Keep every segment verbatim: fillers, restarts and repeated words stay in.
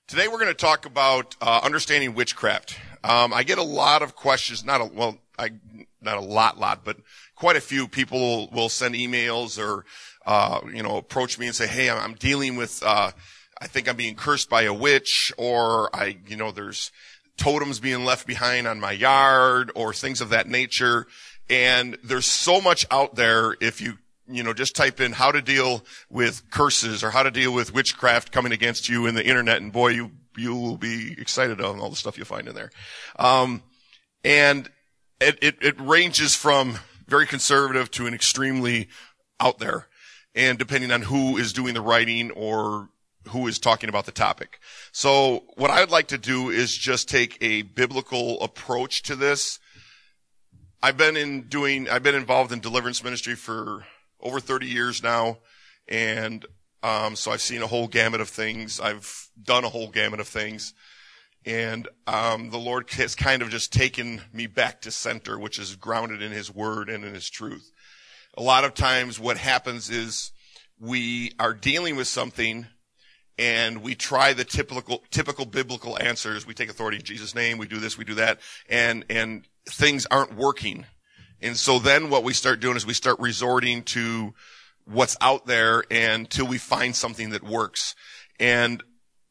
Today we're going to talk about uh, understanding witchcraft. Um, I get a lot of questions, not a, well, I, not a lot, lot, but quite a few people will send emails or, uh, you know, approach me and say, hey, I'm dealing with, uh, I think I'm being cursed by a witch, or I, you know, there's totems being left behind on my yard, or things of that nature. And there's so much out there. If you, you know, just type in how to deal with curses or how to deal with witchcraft coming against you in the internet, and boy, you, you will be excited on all the stuff you'll find in there. Um, and it, it, it ranges from very conservative to an extremely out there, and depending on who is doing the writing or who is talking about the topic. So what I'd like to do is just take a biblical approach to this. I've been in doing, I've been involved in deliverance ministry for over thirty years now. And, um, so I've seen a whole gamut of things. I've done a whole gamut of things. And, um, the Lord has kind of just taken me back to center, which is grounded in His Word and in His truth. A lot of times what happens is we are dealing with something and we try the typical, typical biblical answers. We take authority in Jesus' name. We do this, we do that. And, and things aren't working. And so then what we start doing is we start resorting to what's out there until we find something that works. And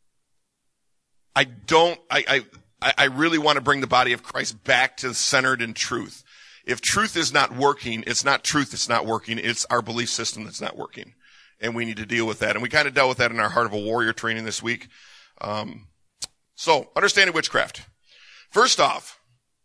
I don't, I, I, I really want to bring the body of Christ back to centered in truth. If truth is not working, it's not truth that's not working. It's our belief system that's not working. And we need to deal with that. And we kind of dealt with that in our Heart of a Warrior training this week. Um, so, understanding witchcraft. First off,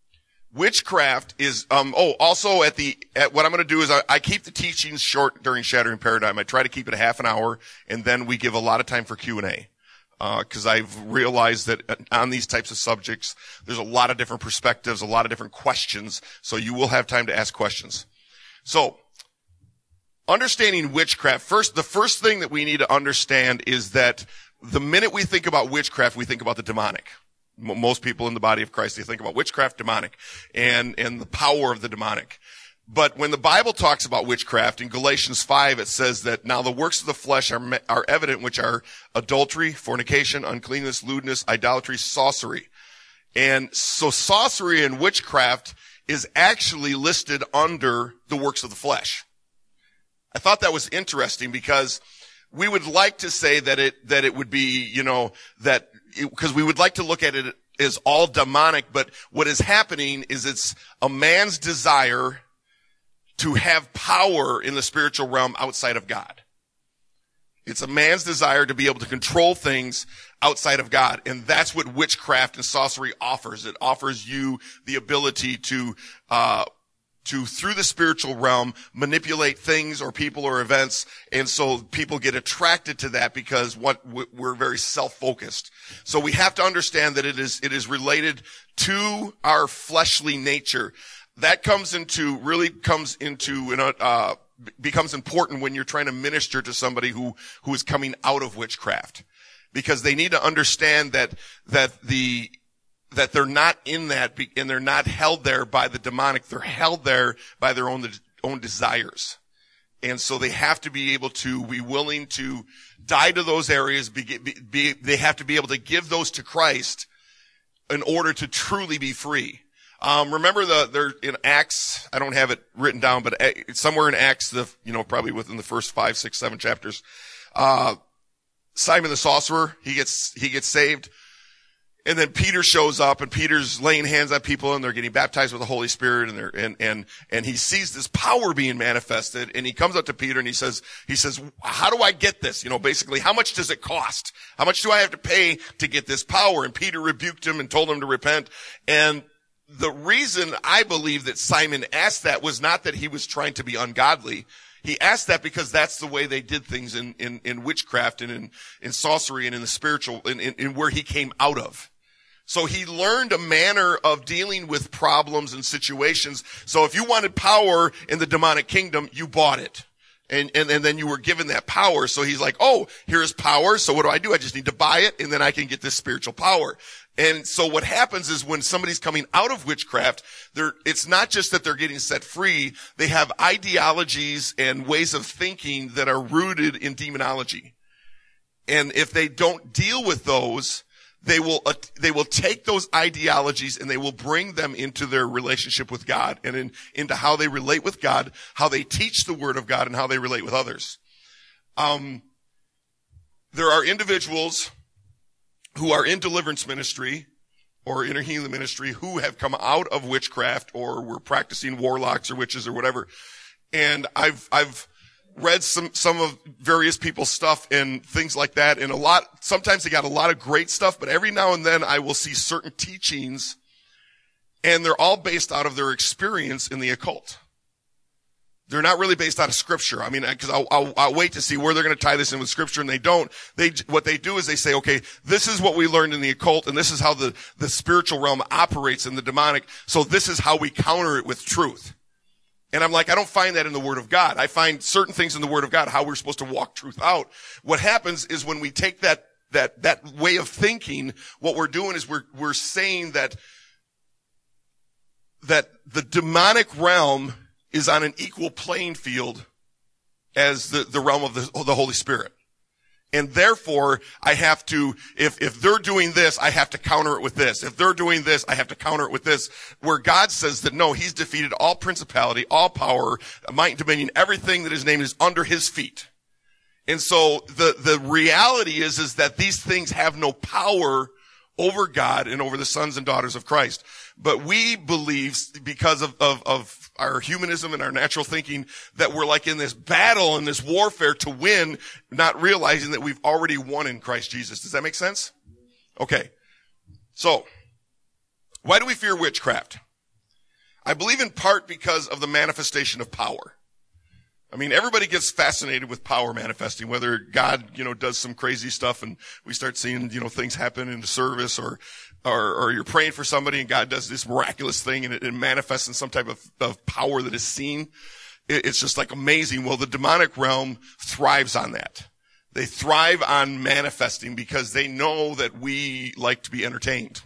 witchcraft is, um, oh, also at the, at what I'm going to do is I, I keep the teachings short during Shattering Paradigm. I try to keep it a half an hour, and then we give a lot of time for Q and A. Uh, cause I've realized that on these types of subjects, there's a lot of different perspectives, a lot of different questions, so you will have time to ask questions. So, understanding witchcraft, first, the first thing that we need to understand is that the minute we think about witchcraft, we think about the demonic. Most people in the body of Christ, they think about witchcraft, demonic, and, and the power of the demonic. But when the Bible talks about witchcraft, in Galatians five, it says that now the works of the flesh are, are evident, which are adultery, fornication, uncleanness, lewdness, idolatry, sorcery. And so sorcery and witchcraft is actually listed under the works of the flesh. I thought that was interesting because we would like to say that it, that it would be, you know, that, because we would like to look at it as all demonic, but what is happening is it's a man's desire to have power in the spiritual realm outside of God. It's a man's desire to be able to control things outside of God. And that's what witchcraft and sorcery offers. It offers you the ability to, uh, to, through the spiritual realm, manipulate things or people or events. And so people get attracted to that because what we're very self-focused. So we have to understand that it is, it is related to our fleshly nature. That comes into, really comes into, you know, uh, becomes important when you're trying to minister to somebody who, who is coming out of witchcraft. Because they need to understand that, that the, that they're not in that, and they're not held there by the demonic. They're held there by their own, own desires. And so they have to be able to be willing to die to those areas. Be, be, be, they have to be able to give those to Christ in order to truly be free. Um, remember the, there in Acts, I don't have it written down, but somewhere in Acts, the, you know, probably within the first five, six, seven chapters, uh, Simon the sorcerer, he gets, he gets saved. And then Peter shows up, and Peter's laying hands on people, and they're getting baptized with the Holy Spirit, and they're, and, and, and he sees this power being manifested, and he comes up to Peter and he says, he says, how do I get this? You know, basically, how much does it cost? How much do I have to pay to get this power? And Peter rebuked him and told him to repent. And the reason I believe that Simon asked that was not that he was trying to be ungodly. He asked that because that's the way they did things in, in, in witchcraft and in, in sorcery and in the spiritual, in, in, in where he came out of. So he learned a manner of dealing with problems and situations. So if you wanted power in the demonic kingdom, you bought it. And, and, and then you were given that power. So he's like, oh, here's power. So what do I do? I just need to buy it, and then I can get this spiritual power. And so what happens is when somebody's coming out of witchcraft, they're, it's not just that they're getting set free. They have ideologies and ways of thinking that are rooted in demonology. And if they don't deal with those, they will, uh, they will take those ideologies and they will bring them into their relationship with God and in, into how they relate with God, how they teach the Word of God, and how they relate with others. Um, there are individuals who are in deliverance ministry or inner healing ministry who have come out of witchcraft or were practicing warlocks or witches or whatever. And I've, I've read some, some of various people's stuff and things like that. And a lot, sometimes they got a lot of great stuff, but every now and then I will see certain teachings and they're all based out of their experience in the occult. They're not really based out of scripture. I mean, cause I'll, I'll, I'll wait to see where they're going to tie this in with scripture, and they don't. They, what they do is they say, okay, this is what we learned in the occult, and this is how the, the spiritual realm operates in the demonic. So this is how we counter it with truth. And I'm like, I don't find that in the Word of God. I find certain things in the Word of God, how we're supposed to walk truth out. What happens is when we take that, that, that way of thinking, what we're doing is we're, we're saying that, that the demonic realm is on an equal playing field as the, the realm of the, the Holy Spirit. And therefore, I have to, if, if they're doing this, I have to counter it with this. If they're doing this, I have to counter it with this. Where God says that no, He's defeated all principality, all power, might and dominion, everything that His name is under His feet. And so the, the reality is, is that these things have no power over God and over the sons and daughters of Christ. But we believe, because of, of, of our humanism and our natural thinking, that we're like in this battle and this warfare to win, not realizing that we've already won in Christ Jesus. Does that make sense? Okay. So, why do we fear witchcraft? I believe in part because of the manifestation of power. I mean, everybody gets fascinated with power manifesting, whether God, you know, does some crazy stuff and we start seeing, you know, things happen in the service, or, or, or you're praying for somebody and God does this miraculous thing and it, it manifests in some type of, of power that is seen. It, it's just like amazing. Well, the demonic realm thrives on that. They thrive on manifesting because they know that we like to be entertained.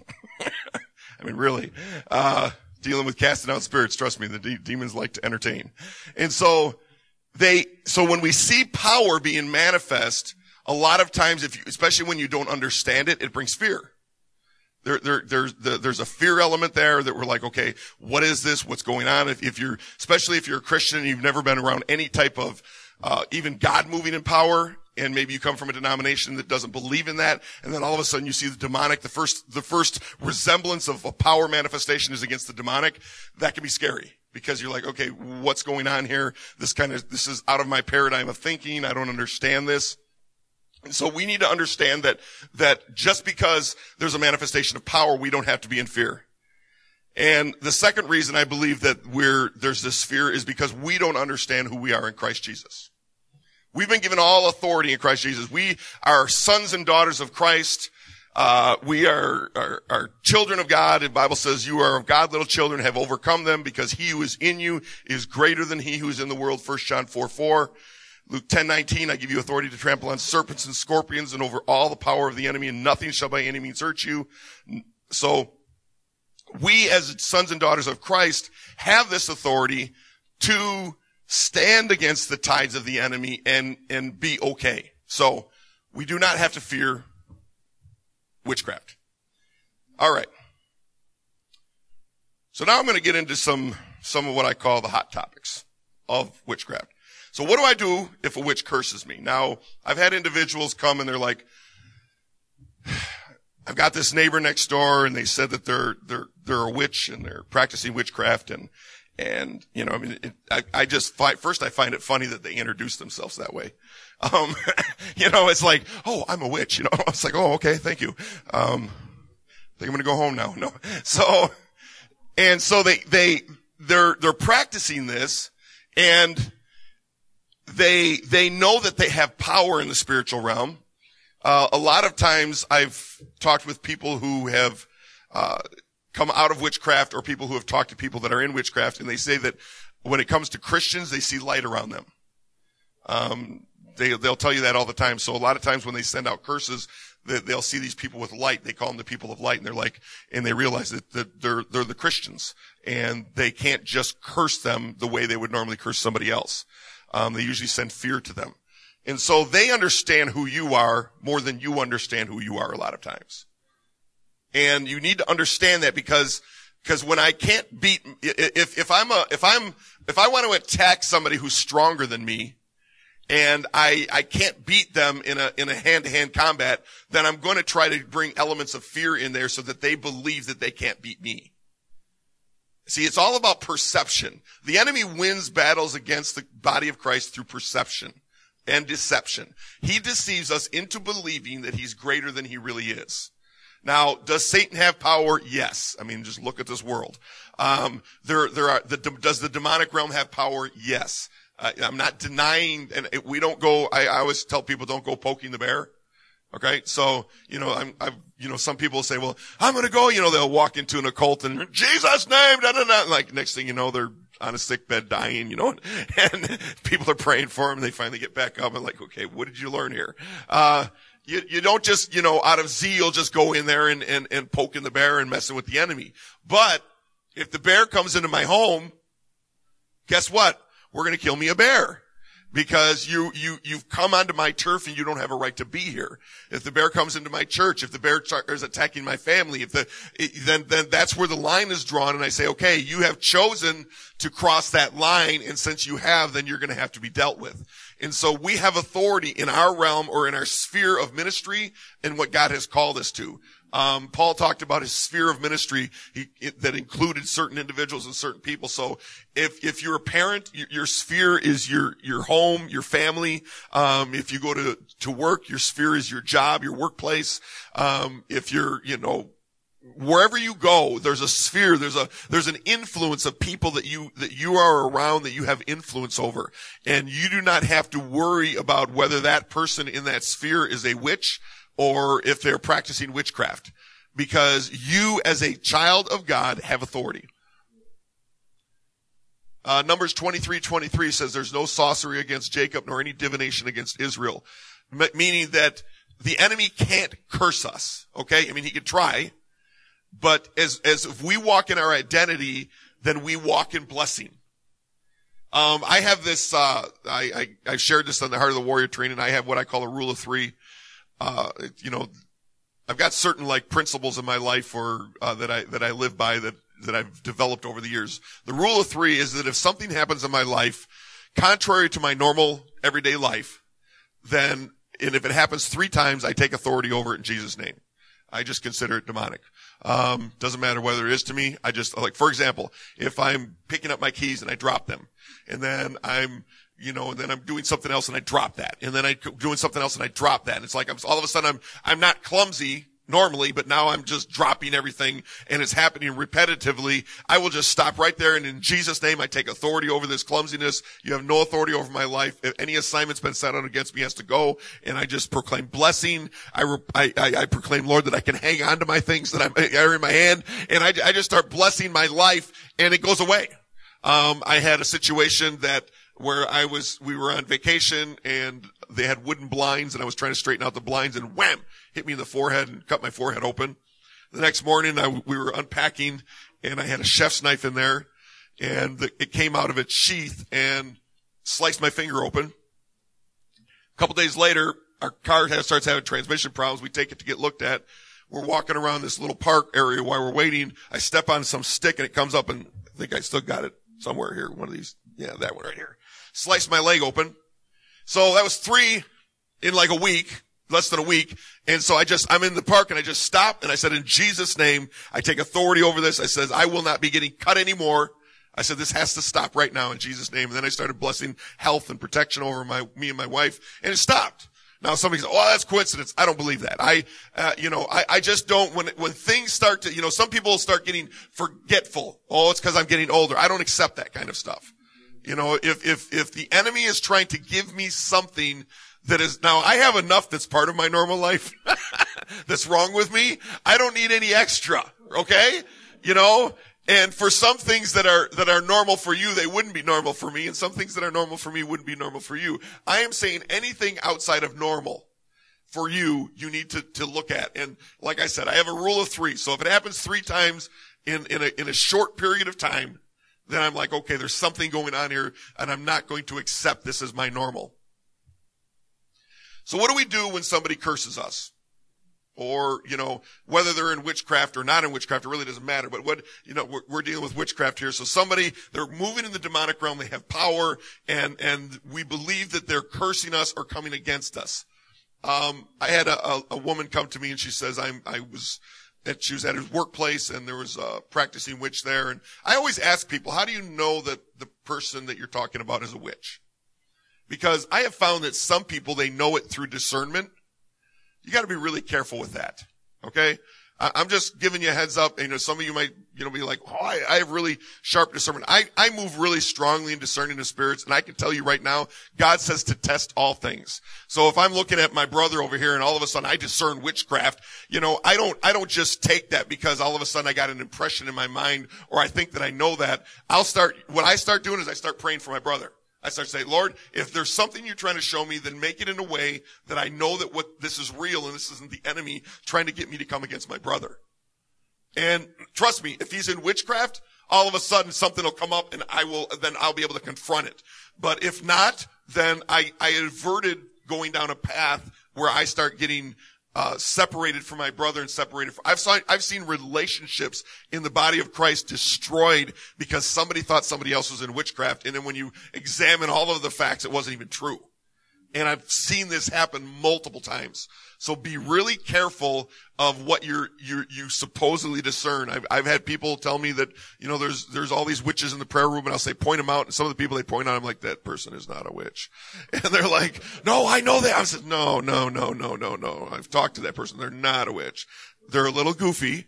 I mean, really, uh, dealing with casting out spirits, trust me, the de- demons like to entertain. And so, They, so when we see power being manifest, a lot of times, if you, especially when you don't understand it, it brings fear. There, there, there's, the, there's a fear element there that we're like, okay, what is this? What's going on? If, if you're, especially if you're a Christian and you've never been around any type of, uh, even God moving in power, and maybe you come from a denomination that doesn't believe in that, and then all of a sudden you see the demonic, the first, the first resemblance of a power manifestation is against the demonic, that can be scary. Because you're like, okay, what's going on here? This kind of, this is out of my paradigm of thinking. I don't understand this. And so we need to understand that, that just because there's a manifestation of power, we don't have to be in fear. And the second reason I believe that we're, there's this fear is because we don't understand who we are in Christ Jesus. We've been given all authority in Christ Jesus. We are sons and daughters of Christ. Uh, we are, are, are children of God. The Bible says you are of God, little children, have overcome them, because he who is in you is greater than he who is in the world. First John four four. Luke ten nineteen, I give you authority to trample on serpents and scorpions and over all the power of the enemy, and nothing shall by any means hurt you. So we as sons and daughters of Christ have this authority to stand against the tides of the enemy and, and be okay. So we do not have to fear witchcraft. All right. So now I'm going to get into some, some of what I call the hot topics of witchcraft. So what do I do if a witch curses me? Now, I've had individuals come and they're like, I've got this neighbor next door and they said that they're, they're, they're a witch and they're practicing witchcraft, and, and, you know, I mean, it, I, I just find, first I find it funny that they introduce themselves that way. Um, you know, it's like, oh, I'm a witch, you know, it's like, oh, okay, thank you. Um, I think I'm going to go home now. No. So, and so they, they, they're, they're practicing this, and they, they know that they have power in the spiritual realm. Uh, a lot of times I've talked with people who have, uh, come out of witchcraft, or people who have talked to people that are in witchcraft, and they say that when it comes to Christians, they see light around them. Um, They, they'll tell you that all the time. So a lot of times when they send out curses, they, they'll see these people with light. They call them the people of light, and they're like, and they realize that, that they're, they're the Christians, and they can't just curse them the way they would normally curse somebody else. Um, they usually send fear to them. And so they understand who you are more than you understand who you are a lot of times. And you need to understand that because, because when I can't beat, if, if I'm a, if I'm, if I want to attack somebody who's stronger than me, and I, I can't beat them in a, in a hand-to-hand combat, then I'm going to try to bring elements of fear in there so that they believe that they can't beat me. See, it's all about perception. The enemy wins battles against the body of Christ through perception and deception. He deceives us into believing that he's greater than he really is. Now, does Satan have power? Yes. I mean, just look at this world. Um, there, there are, the, does the demonic realm have power? Yes. Uh, I'm not denying, and it, we don't go, I, I always tell people don't go poking the bear. Okay. So, you know, I'm, I've, you know, some people say, well, I'm going to go, you know, they'll walk into an occult and Jesus name, da, da, da. Like next thing you know, they're on a sick bed dying, you know, and people are praying for them. And they finally get back up and like, okay, what did you learn here? Uh, you, you don't just, you know, out of zeal, just go in there and, and, and poking the bear and messing with the enemy. But if the bear comes into my home, guess what? We're going to kill me a bear. Because you, you, you've come onto my turf and you don't have a right to be here. If the bear comes into my church, if the bear is attacking my family, if the, it, then, then that's where the line is drawn. And I say, okay, you have chosen to cross that line. And since you have, then you're going to have to be dealt with. And so we have authority in our realm or in our sphere of ministry and what God has called us to. Um, Paul talked about his sphere of ministry he, it, that included certain individuals and certain people. So if, if you're a parent, your, your sphere is your, your home, your family. Um, if you go to, to work, your sphere is your job, your workplace. Um, if you're, you know, wherever you go, there's a sphere, there's a, there's an influence of people that you, that you are around that you have influence over. And you do not have to worry about whether that person in that sphere is a witch or if they're practicing witchcraft, because you as a child of God have authority. Uh, Numbers twenty-three twenty-three says there's no sorcery against Jacob nor any divination against Israel, M- meaning that the enemy can't curse us. Okay. I mean, he could try, but as, as if we walk in our identity, then we walk in blessing. Um, I have this, uh, I, I, I shared this on the Heart of the Warrior training. I have what I call a rule of three. Uh, you know, I've got certain like principles in my life or, uh, that I, that I live by that, that I've developed over the years. The rule of three is that if something happens in my life, contrary to my normal everyday life, then, and if it happens three times, I take authority over it in Jesus' name. I just consider it demonic. Um, doesn't matter whether it is to me. I just, like, for example, if I'm picking up my keys and I drop them, and then I'm, you know, and then I'm doing something else and I drop that. And then I'm doing something else and I drop that. And it's like I'm, all of a sudden I'm, I'm not clumsy normally, but now I'm just dropping everything and it's happening repetitively. I will just stop right there. And in Jesus' name, I take authority over this clumsiness. You have no authority over my life. If any assignment's been set out against me has to go. And I just proclaim blessing. I, re, I, I, I proclaim, Lord, that I can hang on to my things that I'm, are in my hand. And I, I just start blessing my life and it goes away. Um, I had a situation that, where I was, we were on vacation and they had wooden blinds and I was trying to straighten out the blinds and wham, hit me in the forehead and cut my forehead open. The next morning I, we were unpacking and I had a chef's knife in there and the, it came out of its sheath and sliced my finger open. A couple days later, our car has, starts having transmission problems. We take it to get looked at. We're walking around this little park area while we're waiting. I step on some stick and it comes up and I think I still got it somewhere here. One of these. Yeah, that one right here. Sliced my leg open. So that was three in like a week, less than a week. And so I just, I'm in the park and I just stopped and I said, in Jesus' name, I take authority over this. I said, I will not be getting cut anymore. I said, this has to stop right now in Jesus' name. And then I started blessing health and protection over my, me and my wife and it stopped. Now somebody says, oh, that's coincidence. I don't believe that. I, uh, you know, I, I just don't, when, when things start to, you know, some people start getting forgetful. Oh, it's because I'm getting older. I don't accept that kind of stuff. You know, if, if, if the enemy is trying to give me something that is, now I have enough that's part of my normal life that's wrong with me. I don't need any extra. Okay. You know, and for some things that are, that are normal for you, they wouldn't be normal for me. And some things that are normal for me wouldn't be normal for you. I am saying anything outside of normal for you, you need to, to look at. And like I said, I have a rule of three. So if it happens three times in, in a, in a short period of time, then I'm like, okay, there's something going on here and I'm not going to accept this as my normal. So what do we do when somebody curses us? or, you know, whether they're in witchcraft or not in witchcraft, it really doesn't matter. But what, you know, we're, we're dealing with witchcraft here. So somebody, they're moving in the demonic realm, they have power, and, and we believe that they're cursing us or coming against us. Um, I had a, a, a woman come to me and she says, I'm, I was, that she was at her workplace and there was a practicing witch there. And I always ask people, how do you know that the person that you're talking about is a witch? Because I have found that some people, they know it through discernment. You got to be really careful with that. Okay? I, I'm just giving you a heads up. And, you know, some of you might, you know, be like, oh, I, I have really sharp discernment. I, I move really strongly in discerning the spirits. And I can tell you right now, God says to test all things. So if I'm looking at my brother over here and all of a sudden I discern witchcraft, you know, I don't, I don't just take that because all of a sudden I got an impression in my mind or I think that I know that. I'll start, what I start doing is I start praying for my brother. I start saying, Lord, if there's something you're trying to show me, then make it in a way that I know that what this is real and this isn't the enemy trying to get me to come against my brother. And trust me, if he's in witchcraft, all of a sudden something will come up and I will, then I'll be able to confront it. But if not, then I, I averted going down a path where I start getting Uh, separated from my brother and separated from, I've seen, I've seen relationships in the body of Christ destroyed because somebody thought somebody else was in witchcraft. And then when you examine all of the facts, it wasn't even true. And I've seen this happen multiple times. So be really careful of what you're, you you supposedly discern. I've, I've had people tell me that, you know, there's, there's all these witches in the prayer room and I'll say, point them out. And some of the people they point out, I'm like, that person is not a witch. And they're like, no, I know that. I said, no, no, no, no, no, no. I've talked to that person. They're not a witch. They're a little goofy.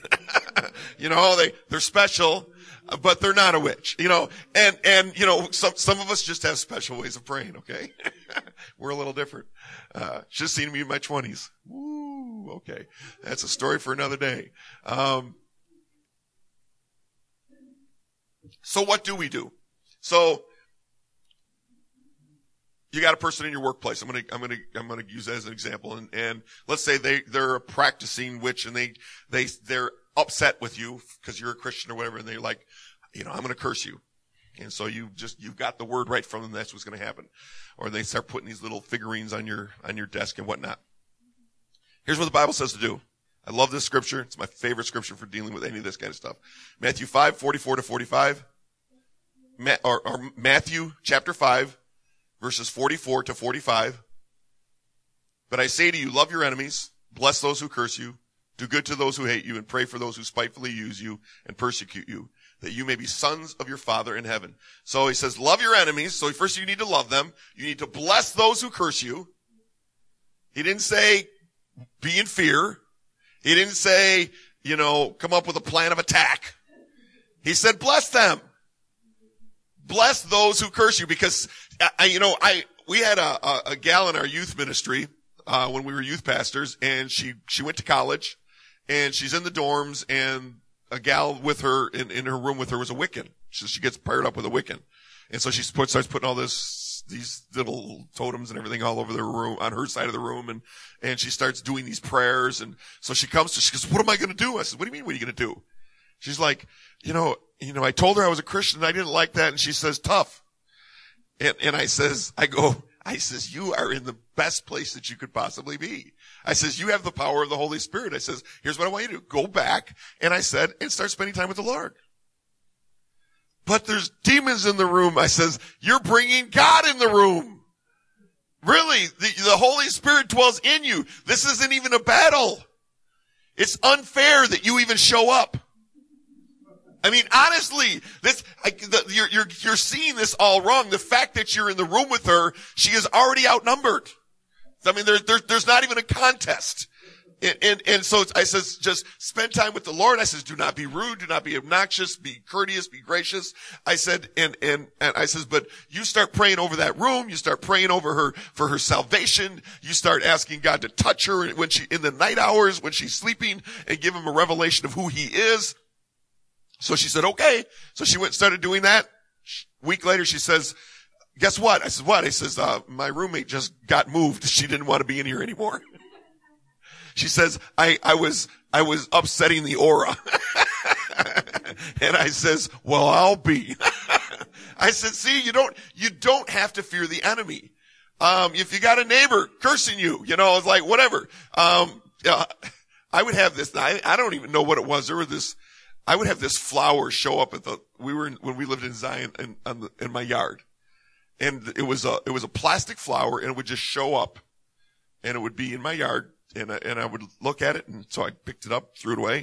You know, they, they're special, but they're not a witch, you know, and, and, you know, some, some of us just have special ways of praying. Okay. We're a little different. Uh, just seen me in my twenties. Woo. Okay. That's a story for another day. Um, so what do we do? So you got a person in your workplace. I'm going to, I'm going to, I'm going to use that as an example. And, and let's say they, they're a practicing witch and they, they, they're upset with you because you're a Christian or whatever. And they're like, you know, I'm going to curse you. And so you just, you've got the word right from them. That's what's going to happen. Or they start putting these little figurines on your, on your desk and whatnot. Here's what the Bible says to do. I love this scripture. It's my favorite scripture for dealing with any of this kind of stuff. Matthew five, forty-four to forty-five. Ma- or, or Matthew chapter five, verses forty-four to forty-five. But I say to you, love your enemies, bless those who curse you, do good to those who hate you, and pray for those who spitefully use you and persecute you, that you may be sons of your Father in heaven. So he says, love your enemies. So first you need to love them. You need to bless those who curse you. He didn't say be in fear. He didn't say, you know, come up with a plan of attack. He said bless them. Bless those who curse you, because, I, you know, I, we had a, a, a gal in our youth ministry, uh, when we were youth pastors, and she, she went to college, and she's in the dorms, and a gal with her, in, in her room with her was a Wiccan. So she gets paired up with a Wiccan. And so she put, starts putting all this, these little totems and everything all over the room, on her side of the room, and, and she starts doing these prayers, and so she comes to, she goes, what am I gonna do? I said, what do you mean, what are you gonna do? She's like, you know, you know, I told her I was a Christian and I didn't like that. And she says, tough. And, and I says, I go, I says, you are in the best place that you could possibly be. I says, you have the power of the Holy Spirit. I says, here's what I want you to do. Go back. And I said, and start spending time with the Lord. But there's demons in the room. I says, you're bringing God in the room. Really, the, the Holy Spirit dwells in you. This isn't even a battle. It's unfair that you even show up. I mean, honestly, this, I, the, you're, you're, you're seeing this all wrong. The fact that you're in the room with her, she is already outnumbered. I mean, there's, there's, there's not even a contest. And, and, and so I says, just spend time with the Lord. I says, do not be rude. Do not be obnoxious. Be courteous. Be gracious. I said, and, and, and I says, but you start praying over that room. You start praying over her for her salvation. You start asking God to touch her when she, in the night hours, when she's sleeping, and give him a revelation of who he is. So she said, okay. So she went and started doing that. A week later, she says, guess what? I said, what? He says, uh, my roommate just got moved. She didn't want to be in here anymore. She says, I, I was, I was upsetting the aura. And I says, well, I'll be. I said, see, you don't, you don't have to fear the enemy. Um, if you got a neighbor cursing you, you know, it's like, whatever. Um, Yeah, I would have this. I, I don't even know what it was. There was this. I would have this flower show up at the. We were in, when we lived in Zion in, on the, in my yard, and it was a it was a plastic flower, and it would just show up, and it would be in my yard, and I, and I would look at it, and so I picked it up, threw it away.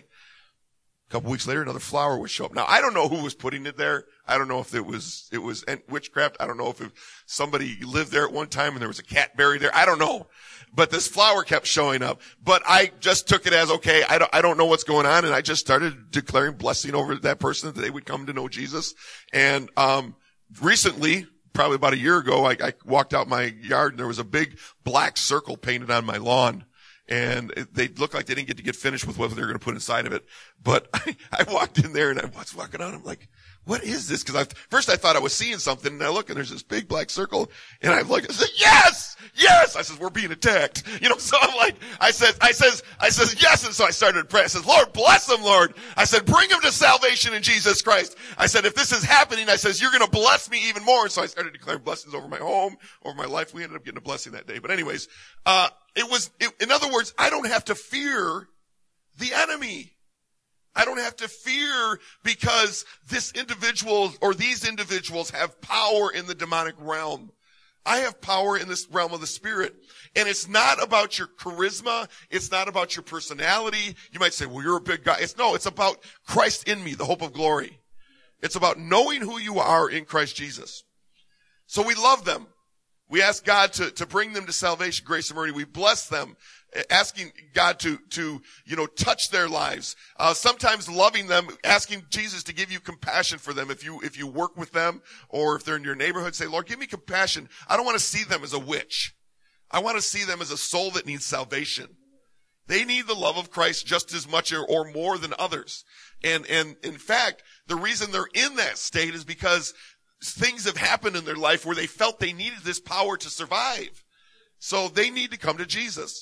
A couple weeks later, another flower would show up. Now, I don't know who was putting it there. I don't know if it was, it was witchcraft. I don't know if it, somebody lived there at one time and there was a cat buried there. I don't know. But this flower kept showing up. But I just took it as, okay, I don't, I don't know what's going on. And I just started declaring blessing over that person that they would come to know Jesus. And, um, recently, probably about a year ago, I, I walked out my yard and there was a big black circle painted on my lawn. And it, they looked like they didn't get to get finished with what they were going to put inside of it. But I, I walked in there and I was walking on. I'm like, what is this? Because I first I thought I was seeing something, and I look and there's this big black circle, and I'm like, I said, yes, yes. I says, we're being attacked. You know, so I'm like, I said, I says, I says, yes. And so I started to pray. I says, Lord, bless them, Lord. I said, bring them to salvation in Jesus Christ. I said, if this is happening, I says, you're going to bless me even more. And so I started declaring blessings over my home, over my life. We ended up getting a blessing that day. But anyways, uh, It was, it, in other words, I don't have to fear the enemy. I don't have to fear because this individual or these individuals have power in the demonic realm. I have power in this realm of the spirit. And it's not about your charisma. It's not about your personality. You might say, well, you're a big guy. It's no, it's about Christ in me, the hope of glory. It's about knowing who you are in Christ Jesus. So we love them. We ask God to, to bring them to salvation, grace, and mercy. We bless them, asking God to, to, you know, touch their lives. Uh, sometimes loving them, asking Jesus to give you compassion for them. If you, if you work with them or if they're in your neighborhood, say, Lord, give me compassion. I don't want to see them as a witch. I want to see them as a soul that needs salvation. They need the love of Christ just as much or, or more than others. And, and in fact, the reason they're in that state is because things have happened in their life where they felt they needed this power to survive. So they need to come to Jesus.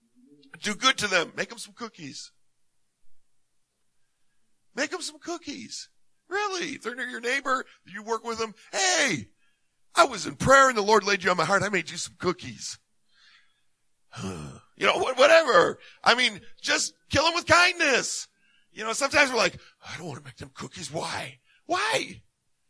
Do good to them. Make them some cookies. Make them some cookies. Really. If they're near your neighbor, you work with them. Hey, I was in prayer and the Lord laid you on my heart. I made you some cookies. You know, whatever. I mean, just kill them with kindness. You know, sometimes we're like, I don't want to make them cookies. Why? Why?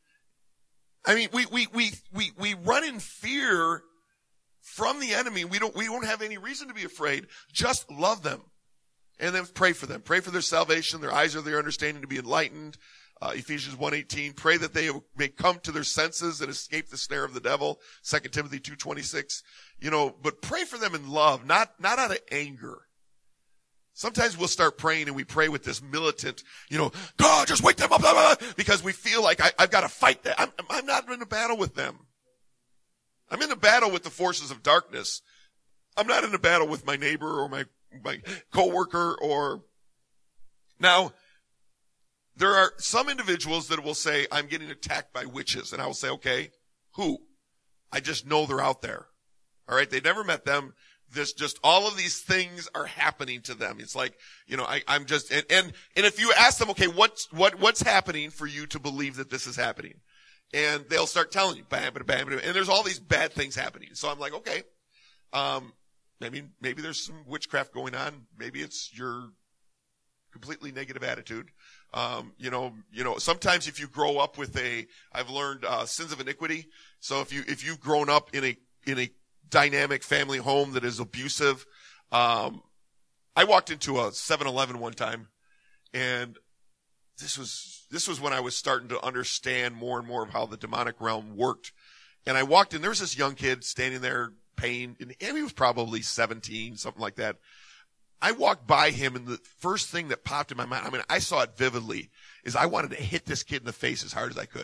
I mean, we, we, we, we, we run in fear from the enemy. We don't, we don't have any reason to be afraid. Just love them. And then pray for them. Pray for their salvation, their eyes of their understanding to be enlightened. Uh, Ephesians one eighteen. Pray that they may come to their senses and escape the snare of the devil. Second Timothy two twenty-six. You know, but pray for them in love, not, not out of anger. Sometimes we'll start praying and we pray with this militant, you know, God, just wake them up, blah, blah, blah, because we feel like I, I've got to fight that. I'm, I'm not in a battle with them. I'm in a battle with the forces of darkness. I'm not in a battle with my neighbor or my, my coworker or now there are some individuals that will say, I'm getting attacked by witches. And I will say, okay, who? I just know they're out there. All right. They never met them. This just, all of these things are happening to them. It's like, you know, I, I'm just, and, and, and if you ask them, okay, what's, what, what's happening for you to believe that this is happening? And they'll start telling you, bam, bam, bam, bam, and there's all these bad things happening. So I'm like, okay, um, maybe, maybe there's some witchcraft going on. Maybe it's your completely negative attitude. Um, you know, you know, sometimes if you grow up with a, I've learned, uh, sins of iniquity. So if you, if you've grown up in a, in a dynamic family home that is abusive, um, I walked into a seven eleven one time and this was, this was when I was starting to understand more and more of how the demonic realm worked. And I walked in, there was this young kid standing there paying, and he was probably seventeen, something like that. I walked by him and the first thing that popped in my mind, I mean, I saw it vividly, is I wanted to hit this kid in the face as hard as I could.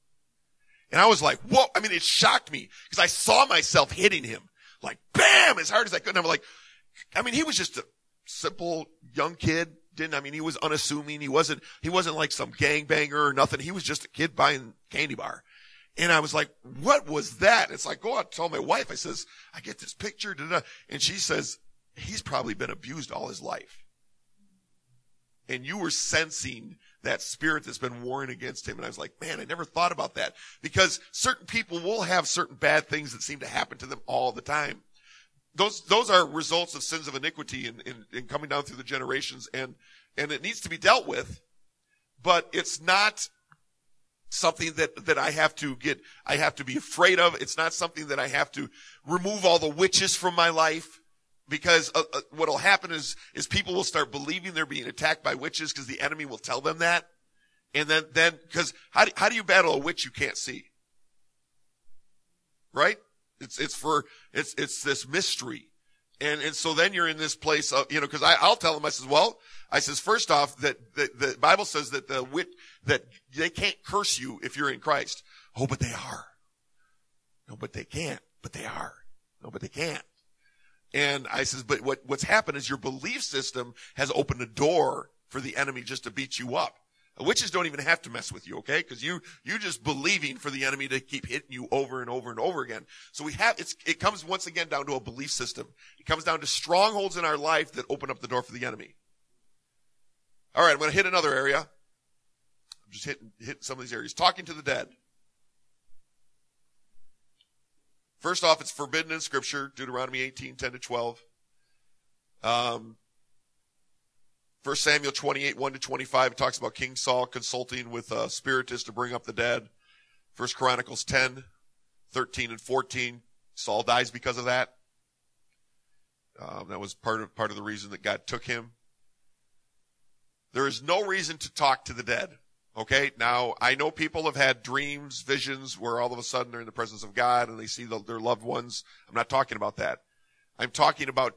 And I was like, whoa, I mean, it shocked me because I saw myself hitting him like bam, as hard as I could. And I'm like, I mean, he was just a simple young kid. Didn't, I mean, he was unassuming. He wasn't, he wasn't like some gangbanger or nothing. He was just a kid buying candy bar. And I was like, what was that? It's like, go out and tell my wife. I says, I get this picture. Da-da. And she says, he's probably been abused all his life. And you were sensing that spirit that's been warring against him. And I was like, man, I never thought about that. Because certain people will have certain bad things that seem to happen to them all the time. those, those are results of sins of iniquity in, in, in coming down through the generations, and, and it needs to be dealt with, but it's not something that, that I have to get, I have to be afraid of. It's not something that I have to remove all the witches from my life, because uh, uh, what'll happen is, is people will start believing they're being attacked by witches because the enemy will tell them that. And then, then, cause how do, how do you battle a witch you can't see? Right? It's, it's for, it's, it's this mystery. And, and so then you're in this place of, you know, cause I, I'll tell them, I says, well, I says, first off, that, that the Bible says that the wit, that they can't curse you if you're in Christ. Oh, but they are. No, but they can't, but they are. No, but they can't. And I says, but what, what's happened is your belief system has opened a door for the enemy just to beat you up. Witches don't even have to mess with you, okay? Because you, you just believing for the enemy to keep hitting you over and over and over again. So we have, it's, it comes once again down to a belief system. It comes down to strongholds in our life that open up the door for the enemy. All right, I'm going to hit another area. I'm just hitting, hitting some of these areas. Talking to the dead. First off, it's forbidden in Scripture, Deuteronomy eighteen, ten to twelve. Um, First Samuel twenty-eight, one to twenty-five, it talks about King Saul consulting with a spiritist to bring up the dead. First Chronicles ten, thirteen and fourteen, Saul dies because of that. Um, that was part of, part of the reason that God took him. There is no reason to talk to the dead. Okay, now I know people have had dreams, visions, where all of a sudden they're in the presence of God and they see the, their loved ones. I'm not talking about that. I'm talking about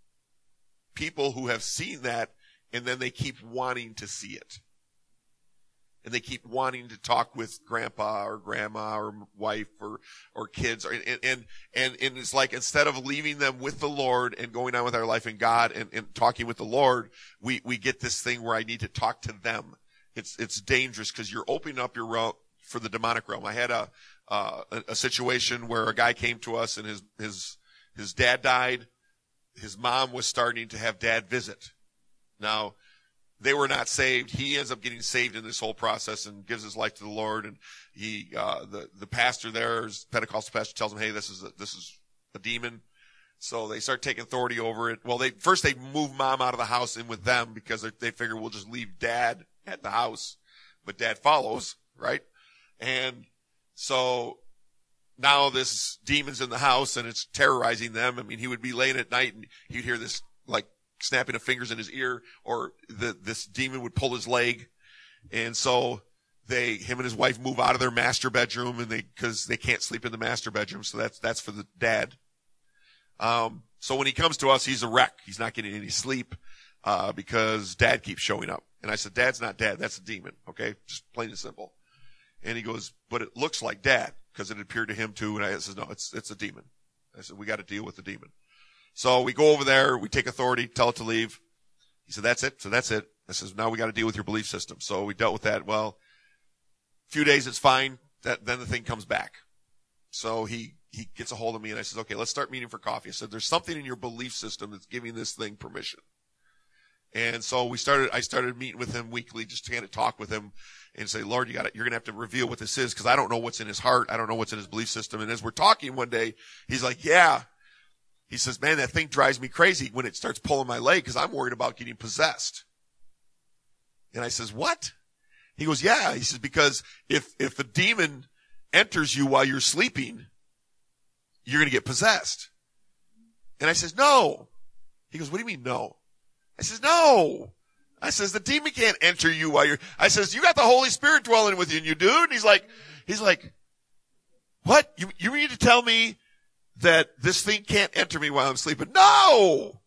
people who have seen that and then they keep wanting to see it. And they keep wanting to talk with grandpa or grandma or wife or, or kids. Or, and, and, and, and it's like instead of leaving them with the Lord and going on with our life in God and, and talking with the Lord, we, we get this thing where I need to talk to them. It's, it's dangerous because you're opening up your realm for the demonic realm. I had a, uh, a, a situation where a guy came to us and his, his, his dad died. His mom was starting to have dad visit. Now, they were not saved. He ends up getting saved in this whole process and gives his life to the Lord. And he, uh, the, the pastor there, his Pentecostal pastor, tells him, hey, this is a, this is a demon. So they start taking authority over it. Well, they, first they move mom out of the house in with them because they, they figure we'll just leave dad at the house. But dad follows, right? And so now this demon's in the house and it's terrorizing them. I mean, he would be laying at night and he'd hear this like snapping of fingers in his ear, or the, this demon would pull his leg. And so they, him and his wife move out of their master bedroom and they, cause they can't sleep in the master bedroom. So that's, that's for the dad. Um, so when he comes to us, he's a wreck. He's not getting any sleep, uh, because dad keeps showing up. And I said, dad's not dad. That's a demon. Okay. Just plain and simple. And he goes, but it looks like dad because it appeared to him too. And I said, no, it's, it's a demon. I said, we got to deal with the demon. So we go over there, we take authority, tell it to leave. He said, that's it. So that's it. I says, now we got to deal with your belief system. So we dealt with that. Well, a few days it's fine. That, then the thing comes back. So he, he gets a hold of me and I says, okay, let's start meeting for coffee. I said, there's something in your belief system that's giving this thing permission. And so we started, I started meeting with him weekly just to kind of talk with him and say, Lord, you got to, you're going to have to reveal what this is because I don't know what's in his heart. I don't know what's in his belief system. And as we're talking one day, he's like, yeah. He says, man, that thing drives me crazy when it starts pulling my leg because I'm worried about getting possessed. And I says, what? He goes, yeah. He says, because if, if the demon enters you while you're sleeping, you're going to get possessed. And I says, no. He goes, what do you mean no? I says, no. I says, the demon can't enter you while you're, I says, you got the Holy Spirit dwelling within you, dude. And he's like, he's like, what? You, you need to tell me that this thing can't enter me while I'm sleeping? No!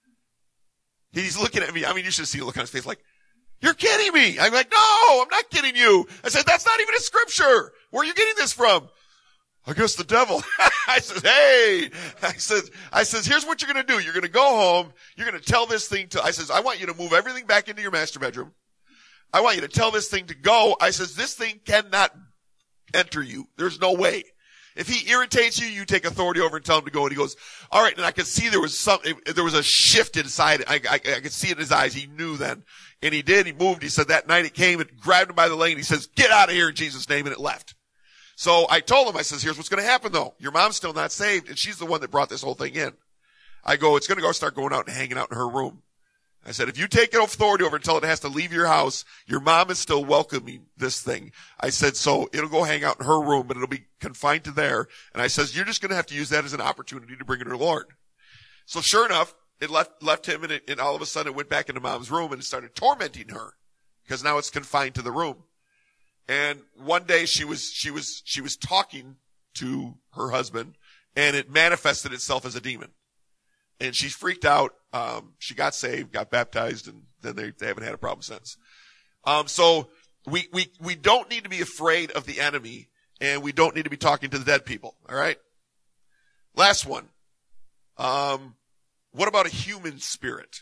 He's looking at me. I mean, you should see the look on his face like, you're kidding me. I'm like, no, I'm not kidding you. I said, that's not even a scripture. Where are you getting this from? I guess the devil. I said, hey, I said, I says, here's what you're going to do. You're going to go home. You're going to tell this thing to, I says, I want you to move everything back into your master bedroom. I want you to tell this thing to go. I says, this thing cannot enter you. There's no way. If he irritates you, you take authority over and tell him to go. And he goes, all right. And I could see there was some, there was a shift inside. I, I, I could see it in his eyes. He knew then. And he did. He moved. He said that night it came and grabbed him by the leg and he says, get out of here in Jesus' name. And it left. So I told him, I says, here's what's going to happen though. Your mom's still not saved and she's the one that brought this whole thing in. I go, it's going to go start going out and hanging out in her room. I said, if you take authority over until it has to leave your house, your mom is still welcoming this thing. I said, so it'll go hang out in her room, but it'll be confined to there. And I says, you're just going to have to use that as an opportunity to bring it to the Lord. So sure enough, it left, left him and, it, and all of a sudden it went back into mom's room and it started tormenting her because now it's confined to the room. And one day she was, she was, she was talking to her husband and it manifested itself as a demon. And she freaked out. Um, she got saved, got baptized, and then they, they haven't had a problem since. Um, so we, we, we don't need to be afraid of the enemy, and we don't need to be talking to the dead people. All right? Last one. Um, what about a human spirit?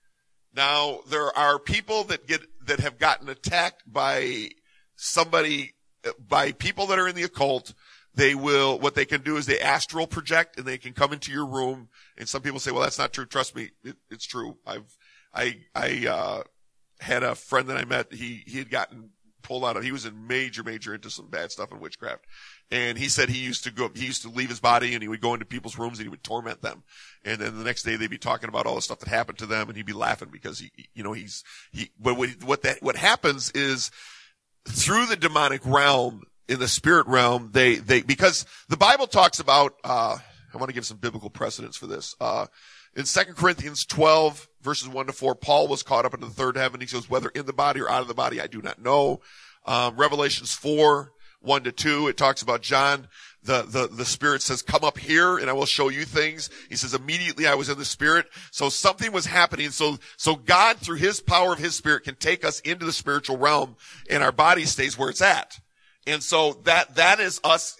Now, there are people that get, that have gotten attacked by somebody, by people that are in the occult. They will, what they can do is they astral project and they can come into your room. And some people say, well, that's not true. Trust me, it, it's true. I've, I, I, uh, had a friend that I met. He, he had gotten pulled out of, he was in major, major into some bad stuff in witchcraft. And he said he used to go, he used to leave his body and he would go into people's rooms and he would torment them. And then the next day they'd be talking about all the stuff that happened to them and he'd be laughing because he, you know, he's, he, but what that, what happens is through the demonic realm, in the spirit realm, they, they, because the Bible talks about, uh, I want to give some biblical precedence for this. Uh, in Second Corinthians twelve, verses one to four, Paul was caught up into the third heaven. He says, whether in the body or out of the body, I do not know. Um, Revelations four, one to two, it talks about John. The, the, the Spirit says, come up here and I will show you things. He says, immediately I was in the Spirit. So something was happening. So, so God, through His power of His Spirit, can take us into the spiritual realm and our body stays where it's at. And so that, that is us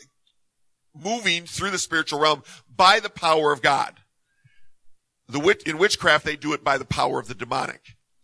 moving through the spiritual realm by the power of God. The witch, in witchcraft, they do it by the power of the demonic.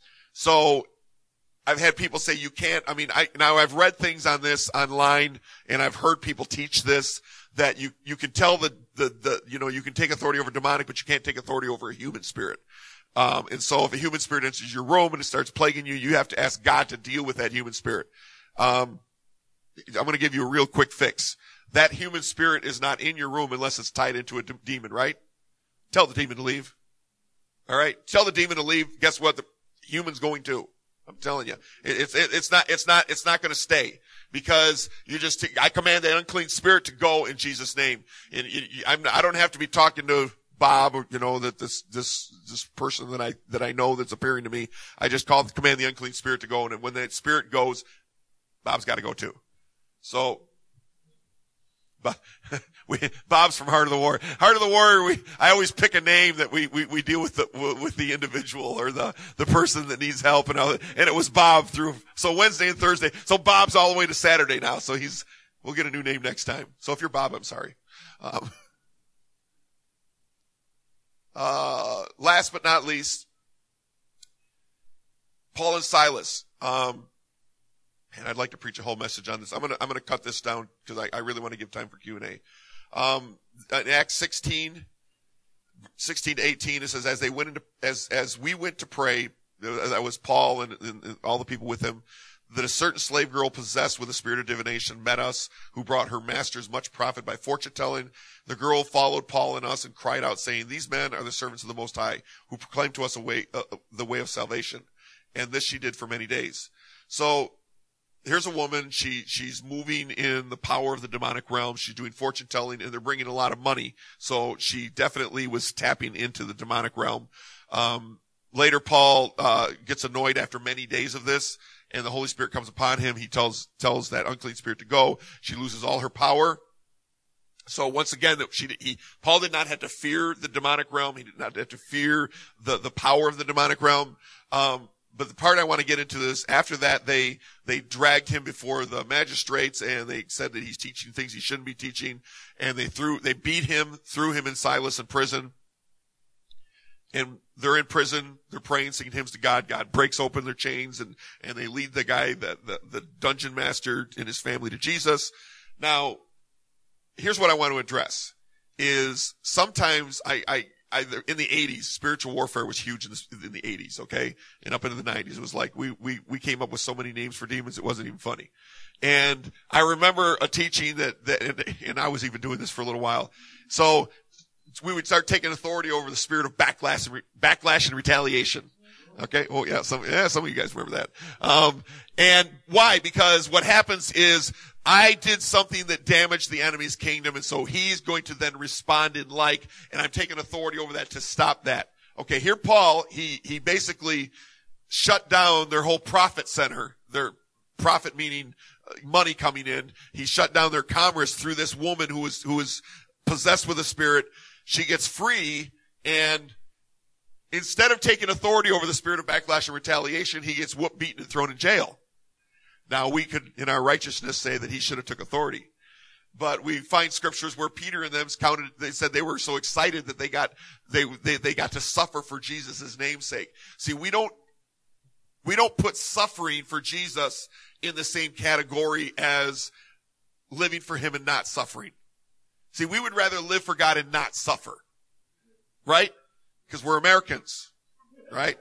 So I've had people say you can't, I mean, I, now I've read things on this online and I've heard people teach this, that you, you can tell the, the, the, you know, you can take authority over demonic, but you can't take authority over a human spirit. Um, and so if a human spirit enters your room and it starts plaguing you, you have to ask God to deal with that human spirit. Um, I'm going to give you a real quick fix. That human spirit is not in your room unless it's tied into a de- demon, right? Tell the demon to leave. All right? Tell the demon to leave. Guess what? The human's going to. I'm telling you. It, it's, it, it's not, it's not, it's not going to stay because you just, t- I command that unclean spirit to go in Jesus' name. And you, you, I'm, I don't have to be talking to Bob or, you know, that this, this, this person that I, that I know that's appearing to me. I just call, command the unclean spirit to go. And when that spirit goes, Bob's got to go too. So, we, Bob's from Heart of the Warrior. Heart of the Warrior, we, I always pick a name that we, we, we deal with the, with the individual or the, the person that needs help and all that. And it was Bob through, so Wednesday and Thursday. So Bob's all the way to Saturday now. So he's, we'll get a new name next time. So if you're Bob, I'm sorry. Um, uh, last but not least, Paul and Silas. Um, And I'd like to preach a whole message on this. I'm gonna, I'm gonna cut this down because I, I really want to give time for Q and A. Um, in Acts sixteen, sixteen to eighteen, it says, as they went into, as, as we went to pray, that was Paul and, and, and all the people with him, that a certain slave girl possessed with a spirit of divination met us, who brought her masters much profit by fortune telling. The girl followed Paul and us and cried out, saying, these men are the servants of the Most High, who proclaim to us a way, uh, the way of salvation. And this she did for many days. So, here's a woman, she, she's moving in the power of the demonic realm. She's doing fortune telling and they're bringing a lot of money. So she definitely was tapping into the demonic realm. Um, later Paul, uh, gets annoyed after many days of this and the Holy Spirit comes upon him. He tells, tells that unclean spirit to go. She loses all her power. So once again, that she, he, Paul did not have to fear the demonic realm. He did not have to fear the, the power of the demonic realm. Um, But the part I want to get into is after that, they, they dragged him before the magistrates and they said that he's teaching things he shouldn't be teaching. And they threw, they beat him, threw him and Silas in prison. And they're in prison. They're praying, singing hymns to God. God breaks open their chains and, and they lead the guy, the, the, the dungeon master and his family to Jesus. Now, here's what I want to address is sometimes I, I, I, in the eighties, spiritual warfare was huge in the, in the eighties, okay? And up into the nineties, it was like we, we, we came up with so many names for demons, it wasn't even funny. And I remember a teaching that, that, and, and I was even doing this for a little while. So, we would start taking authority over the spirit of backlash and, re- backlash and retaliation. Okay. Oh yeah. Some, yeah, some of you guys remember that. Um, and why? Because what happens is I did something that damaged the enemy's kingdom. And so he's going to then respond in like, and I'm taking authority over that to stop that. Okay. Here, Paul, he, he basically shut down their whole profit center, their profit meaning money coming in. He shut down their commerce through this woman who was, who was possessed with a spirit. She gets free, and instead of taking authority over the spirit of backlash and retaliation, he gets whooped, beaten, and thrown in jail. Now, we could, in our righteousness, say that he should have took authority. But we find scriptures where Peter and them counted, they said they were so excited that they got, they, they, they got to suffer for Jesus' namesake. See, we don't, we don't put suffering for Jesus in the same category as living for him and not suffering. See, we would rather live for God and not suffer. Right? Because we're Americans. Right?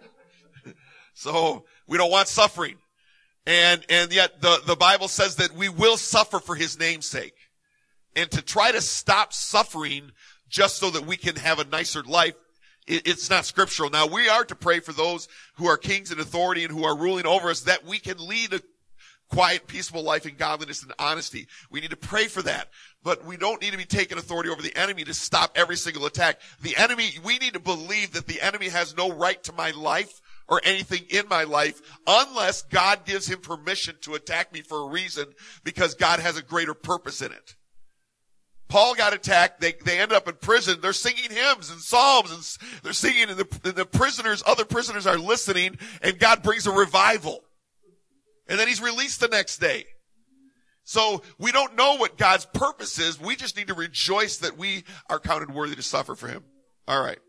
So, we don't want suffering. And, and yet the, the Bible says that we will suffer for his name's sake. And to try to stop suffering just so that we can have a nicer life, it, it's not scriptural. Now, we are to pray for those who are kings in authority and who are ruling over us, that we can lead a quiet, peaceful life in godliness and honesty. We need to pray for that. But we don't need to be taking authority over the enemy to stop every single attack. The enemy, we need to believe that the enemy has no right to my life or anything in my life unless God gives him permission to attack me for a reason, because God has a greater purpose in it. Paul got attacked. They, they ended up in prison. They're singing hymns and psalms, and they're singing, and the, and the prisoners, other prisoners are listening, and God brings a revival. And then he's released the next day. So we don't know what God's purpose is. We just need to rejoice that we are counted worthy to suffer for him. All right.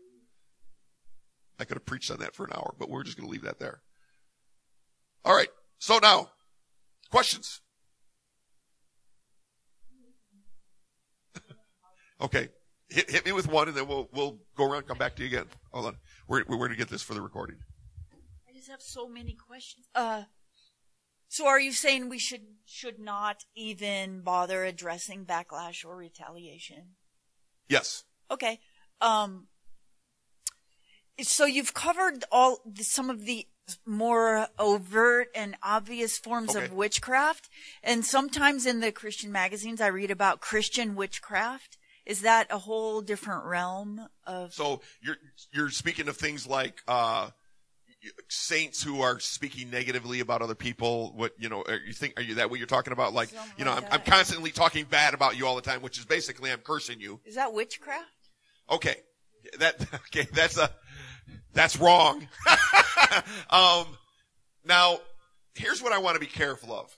I could have preached on that for an hour, but we're just going to leave that there. All right. So now, questions? Okay. Hit, hit me with one, and then we'll we'll go around and come back to you again. Hold on. We're, we're going to get this for the recording. I just have so many questions. Uh, so are you saying we should should not even bother addressing backlash or retaliation? Yes. Okay. Um, so you've covered all some of the more overt and obvious forms Okay. of witchcraft. And sometimes in the Christian magazines, I read about Christian witchcraft. Is that a whole different realm of? So you're you're speaking of things like uh, saints who are speaking negatively about other people. What you know? Are you think are you that what you're talking about? Like Something you know, like I'm, that. I'm constantly talking bad about you all the time, which is basically I'm cursing you. Is that witchcraft? Okay, that okay. That's a that's wrong. um, now here's what I want to be careful of.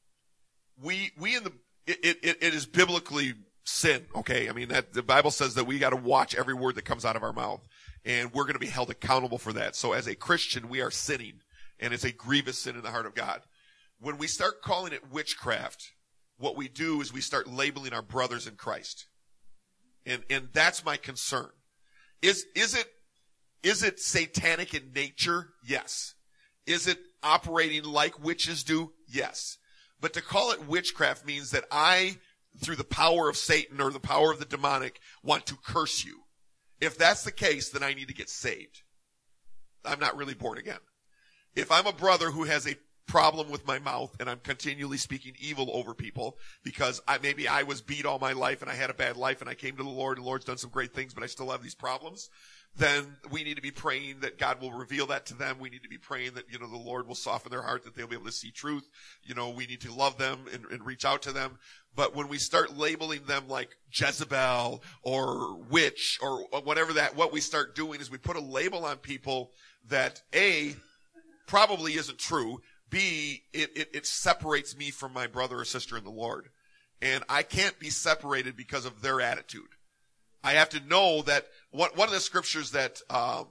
We we in the it it, it is biblically sin. Okay, I mean that the Bible says that we got to watch every word that comes out of our mouth, and we're going to be held accountable for that. So as a Christian, we are sinning, and it's a grievous sin in the heart of God. When we start calling it witchcraft, what we do is we start labeling our brothers in Christ. And, and that's my concern. Is, is it, is it satanic in nature? Yes. Is it operating like witches do? Yes. But to call it witchcraft means that I, through the power of Satan or the power of the demonic, want to curse you. If that's the case, then I need to get saved. I'm not really born again. If I'm a brother who has a problem with my mouth and I'm continually speaking evil over people because I maybe I was beat all my life and I had a bad life and I came to the Lord and the Lord's done some great things, but I still have these problems, then we need to be praying that God will reveal that to them. We need to be praying that, you know, the Lord will soften their heart, that they'll be able to see truth. You know, we need to love them and, and reach out to them. But when we start labeling them like Jezebel or witch or whatever that, what we start doing is we put a label on people that A, probably isn't true. B, it, it, it separates me from my brother or sister in the Lord. And I can't be separated because of their attitude. I have to know that one, one of the scriptures that, um,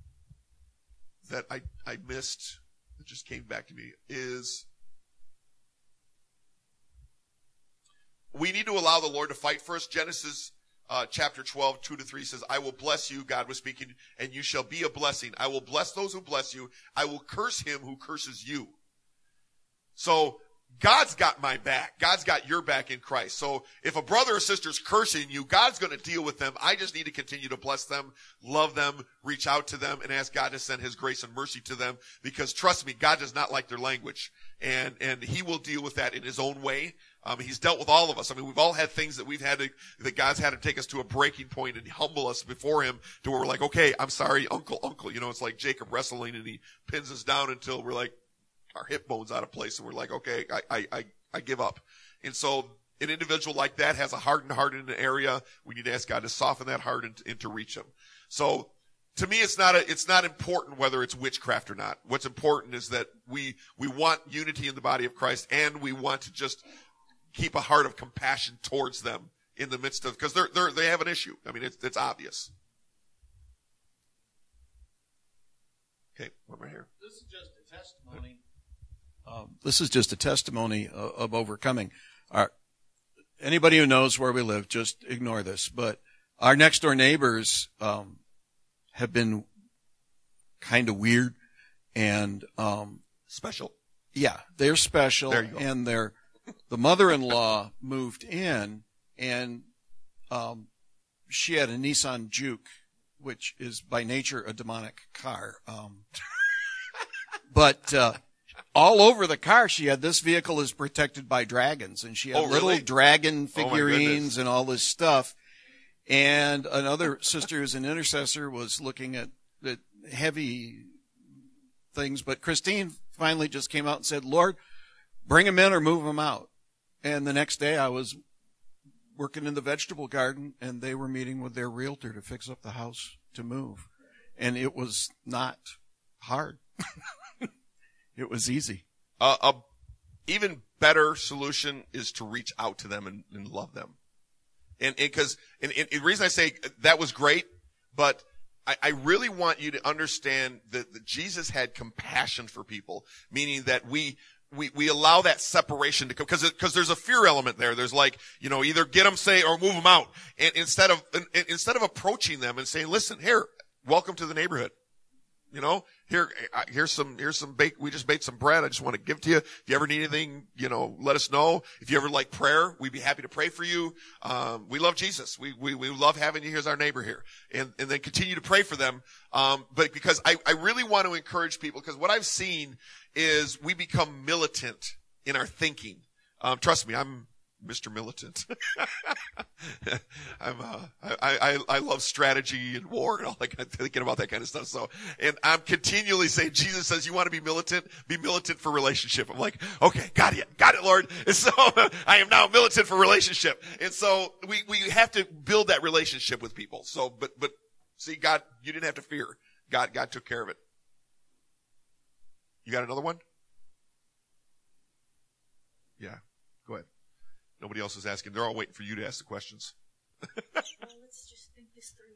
that I, I missed, that just came back to me, is we need to allow the Lord to fight for us. Genesis uh, chapter twelve, two to three says, I will bless you, God was speaking, and you shall be a blessing. I will bless those who bless you. I will curse him who curses you. So God's got my back. God's got your back in Christ. So if a brother or sister's cursing you, God's going to deal with them. I just need to continue to bless them, love them, reach out to them, and ask God to send his grace and mercy to them. Because trust me, God does not like their language. And, and he will deal with that in his own way. Um, he's dealt with all of us. I mean, we've all had things that we've had to, that God's had to take us to a breaking point and humble us before him to where we're like, okay, I'm sorry, uncle, uncle. You know, it's like Jacob wrestling and he pins us down until we're like, our hip bone's out of place and we're like, okay, I, I, I, I give up. And so an individual like that has a hardened heart in an area. We need to ask God to soften that heart and, and to reach him. So to me, it's not a, it's not important whether it's witchcraft or not. What's important is that we, we want unity in the body of Christ, and we want to just keep a heart of compassion towards them in the midst of, because they're, they're, they have an issue. I mean, it's, it's obvious. Okay, one right here. This is just a testimony. Um, this is just a testimony of, of overcoming. Our, anybody who knows where we live, just ignore this. But our next door neighbors um, have been kind of weird and um, special. Yeah, they're special, there you go. And they're the mother-in-law moved in, and um, she had a Nissan Juke, which is by nature a demonic car. Um, but uh, all over the car, she had, this vehicle is protected by dragons, and she had oh, little really? dragon Oh, figurines and all this stuff. And another sister who's an intercessor was looking at, at heavy things, but Christine finally just came out and said, Lord, bring them in or move them out. And the next day I was working in the vegetable garden, and they were meeting with their realtor to fix up the house to move. And it was not hard. It was easy. Uh, a even better solution is to reach out to them and, and love them. And because, and, and, and the reason I say that was great, but I, I really want you to understand that, that Jesus had compassion for people, meaning that we, we, we allow that separation to come, because because there's a fear element there. There's like, you know, either get them, say, or move them out. And instead of, and, instead of approaching them and saying, listen, here, welcome to the neighborhood. You know, here, here's some, here's some bake. We just baked some bread. I just want to give to you. If you ever need anything, you know, let us know. If you ever like prayer, we'd be happy to pray for you. Um, we love Jesus. We, we, we love having you here as our neighbor here, and, and then continue to pray for them. Um, but because I, I really want to encourage people, because what I've seen is we become militant in our thinking. Um, trust me, I'm Mister Militant. I'm, uh, I, I, I love strategy and war and all that kind of thinking about that kind of stuff. So, and I'm continually saying, Jesus says, you want to be militant? Be militant for relationship. I'm like, okay, got it, got it, Lord. And so I am now militant for relationship. And so we, we have to build that relationship with people. So, but, but see, God, you didn't have to fear. God, God took care of it. You got another one? Yeah, go ahead. Nobody else is asking. They're all waiting for you to ask the questions. Well, let's just think this through.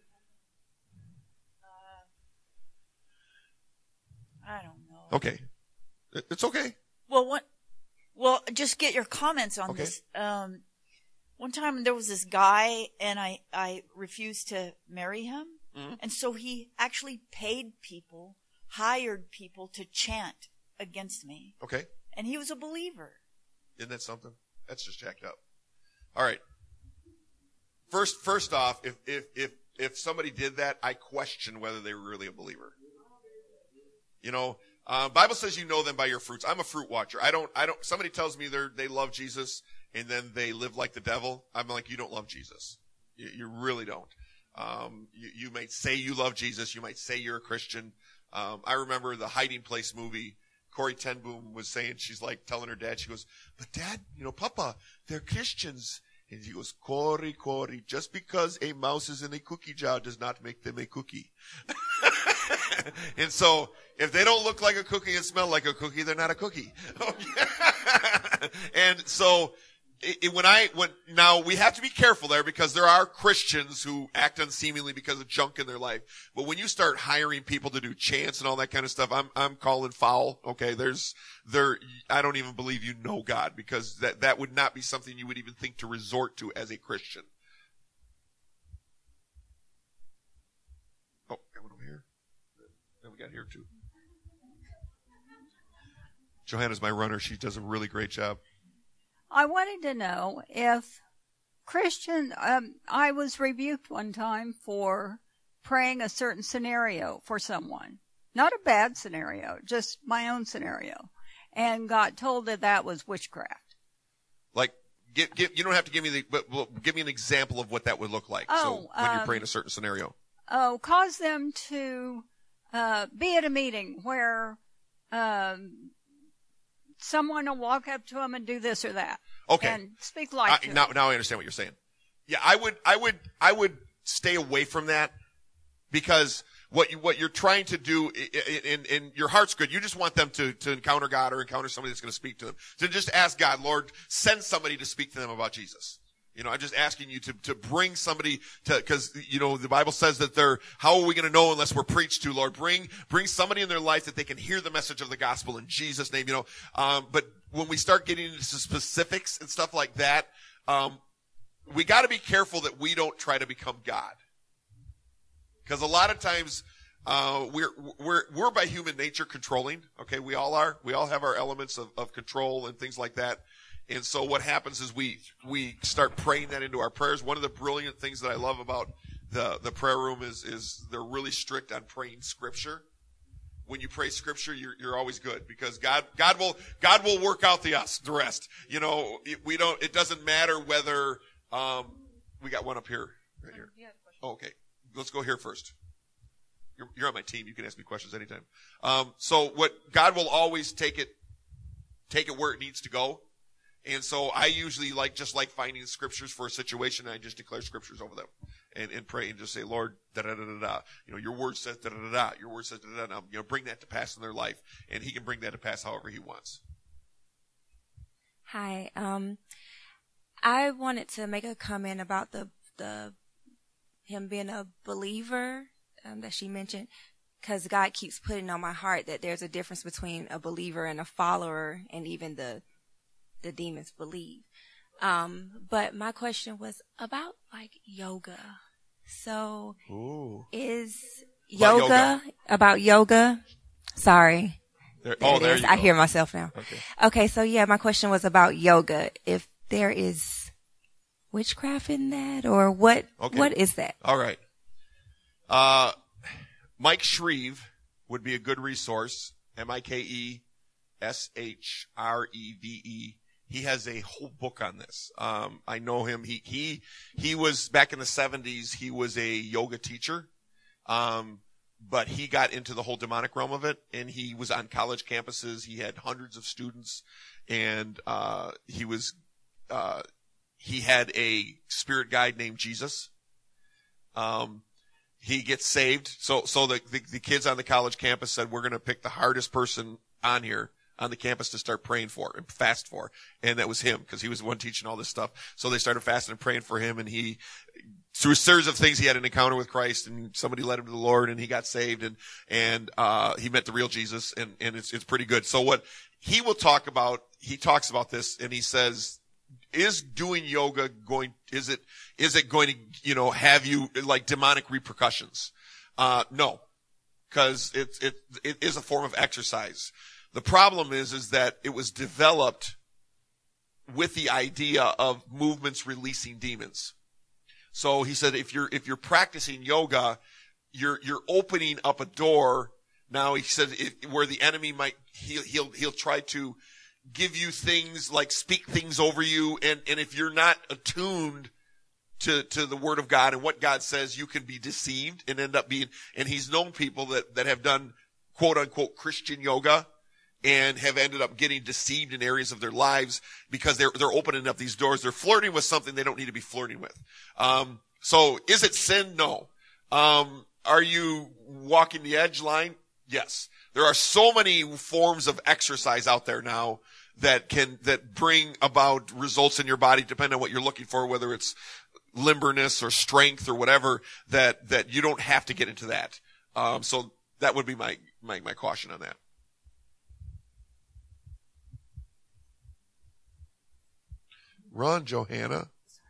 Uh, I don't know. Okay. It's okay. Well, what? Well, just get your comments on Okay. this. Um, one time there was this guy, and I, I refused to marry him. Mhm. And so he actually paid people, hired people to chant against me. Okay. And he was a believer. Isn't that something? That's just jacked up. All right. First, first off, if, if, if, if somebody did that, I question whether they were really a believer. You know, uh, Bible says you know them by your fruits. I'm a fruit watcher. I don't, I don't, somebody tells me they're, they love Jesus and then they live like the devil. I'm like, you don't love Jesus. You, you really don't. Um, you, you might say you love Jesus. You might say you're a Christian. Um, I remember the Hiding Place movie. Corey ten Boom was saying, she's like telling her dad, she goes, but Dad, you know, Papa, they're Christians. And he goes, Corey, Corey, just because a mouse is in a cookie jar does not make them a cookie. And so, if they don't look like a cookie and smell like a cookie, they're not a cookie. And so, it, it, when I, when, now we have to be careful there because there are Christians who act unseemly because of junk in their life. But when you start hiring people to do chants and all that kind of stuff, I'm, I'm calling foul. Okay. There's, there, I don't even believe you know God, because that, that would not be something you would even think to resort to as a Christian. Oh, got one over here. Then we got here too. Johanna's my runner. She does a really great job. I wanted to know if Christian, um, I was rebuked one time for praying a certain scenario for someone. Not a bad scenario, just my own scenario. And got told that that was witchcraft. Like, give, give, you don't have to give me the, but well, give me an example of what that would look like. Oh, so when um, you're praying a certain scenario. Oh, cause them to uh, be at a meeting where um, someone will walk up to them and do this or that. Okay. And speak life I, to now, them. now I understand what you're saying. Yeah, I would, I would, I would stay away from that because what you, what you're trying to do, in, in your heart's good. You just want them to, to encounter God or encounter somebody that's going to speak to them. So just ask God, Lord, send somebody to speak to them about Jesus. You know, I'm just asking you to, to bring somebody to, cause, you know, the Bible says that they're, how are we going to know unless we're preached to, Lord? Bring, bring somebody in their life that they can hear the message of the gospel in Jesus' name, you know. Um, but when we start getting into specifics and stuff like that, um, we got to be careful that we don't try to become God. Cause a lot of times, uh, we're, we're, we're by human nature controlling. Okay. We all are. We all have our elements of, of control and things like that. And so what happens is we, we start praying that into our prayers. One of the brilliant things that I love about the, the prayer room is, is they're really strict on praying scripture. When you pray scripture, you're, you're always good because God, God will, God will work out the us, the rest. You know, it, we don't, it doesn't matter whether, um, we got one up here, right here. Oh, okay. Let's go here first. You're, you're on my team. You can ask me questions anytime. Um, so what, God will always take it, take it where it needs to go. And so I usually like, just like finding scriptures for a situation, and I just declare scriptures over them and, and pray and just say, Lord, da da da da da. You know, your word says da da da da. Your word says da da da da. You know, bring that to pass in their life. And he can bring that to pass however he wants. Hi. Um, I wanted to make a comment about the, the, him being a believer, um, that she mentioned. Cause God keeps putting on my heart that there's a difference between a believer and a follower and even the, the demons believe. Um, but my question was about like yoga. So Ooh. is About yoga, yoga. about yoga? Sorry. There, There oh, it there is. you I go. hear myself now. Okay. Okay. So yeah, my question was about yoga. If there is witchcraft in that or what, Okay. what is that? All right. Uh, Mike Shreve would be a good resource. M I K E S H R E V E. He has a whole book on this. Um, I know him. He, he, he was back in the seventies. He was a yoga teacher. Um, but he got into the whole demonic realm of it and he was on college campuses. He had hundreds of students and, uh, he was, uh, he had a spirit guide named Jesus. Um, he gets saved. So, so the, the, the kids on the college campus said, we're going to pick the hardest person on here on the campus to start praying for and fast for. And that was him because he was the one teaching all this stuff. So they started fasting and praying for him. And he, through a series of things, he had an encounter with Christ and somebody led him to the Lord and he got saved and, and, uh, he met the real Jesus and, and it's, it's pretty good. So what he will talk about, he talks about this and he says, is doing yoga going, is it, is it going to, you know, have you like demonic repercussions? Uh, no, cause it, it, it is a form of exercise. The problem is, is that it was developed with the idea of movements releasing demons. So he said, if you're, if you're practicing yoga, you're, you're opening up a door. Now he said it, where the enemy might, he'll, he'll, he'll try to give you things like speak things over you. And, and if you're not attuned to, to the word of God and what God says, you can be deceived and end up being, and he's known people that, that have done quote unquote Christian yoga and have ended up getting deceived in areas of their lives because they're, they're opening up these doors. They're flirting with something they don't need to be flirting with. Um, so is it sin? No. Um, are you walking the edge line? Yes. There are so many forms of exercise out there now that can, that bring about results in your body, depending on what you're looking for, whether it's limberness or strength or whatever, that, that you don't have to get into that. Um, so that would be my, my, my caution on that. Run, Johanna.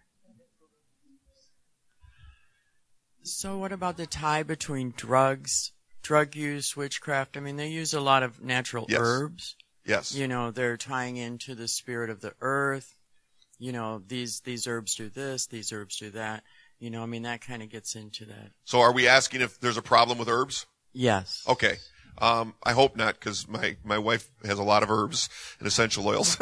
So what about the tie between drugs, drug use, witchcraft? I mean, they use a lot of natural Yes. herbs. Yes. You know, they're tying into the spirit of the earth. You know, these, these herbs do this, these herbs do that. You know, I mean, that kind of gets into that. So are we asking if there's a problem with herbs? Yes. Okay. Um, I hope not, because my, my wife has a lot of herbs and essential oils.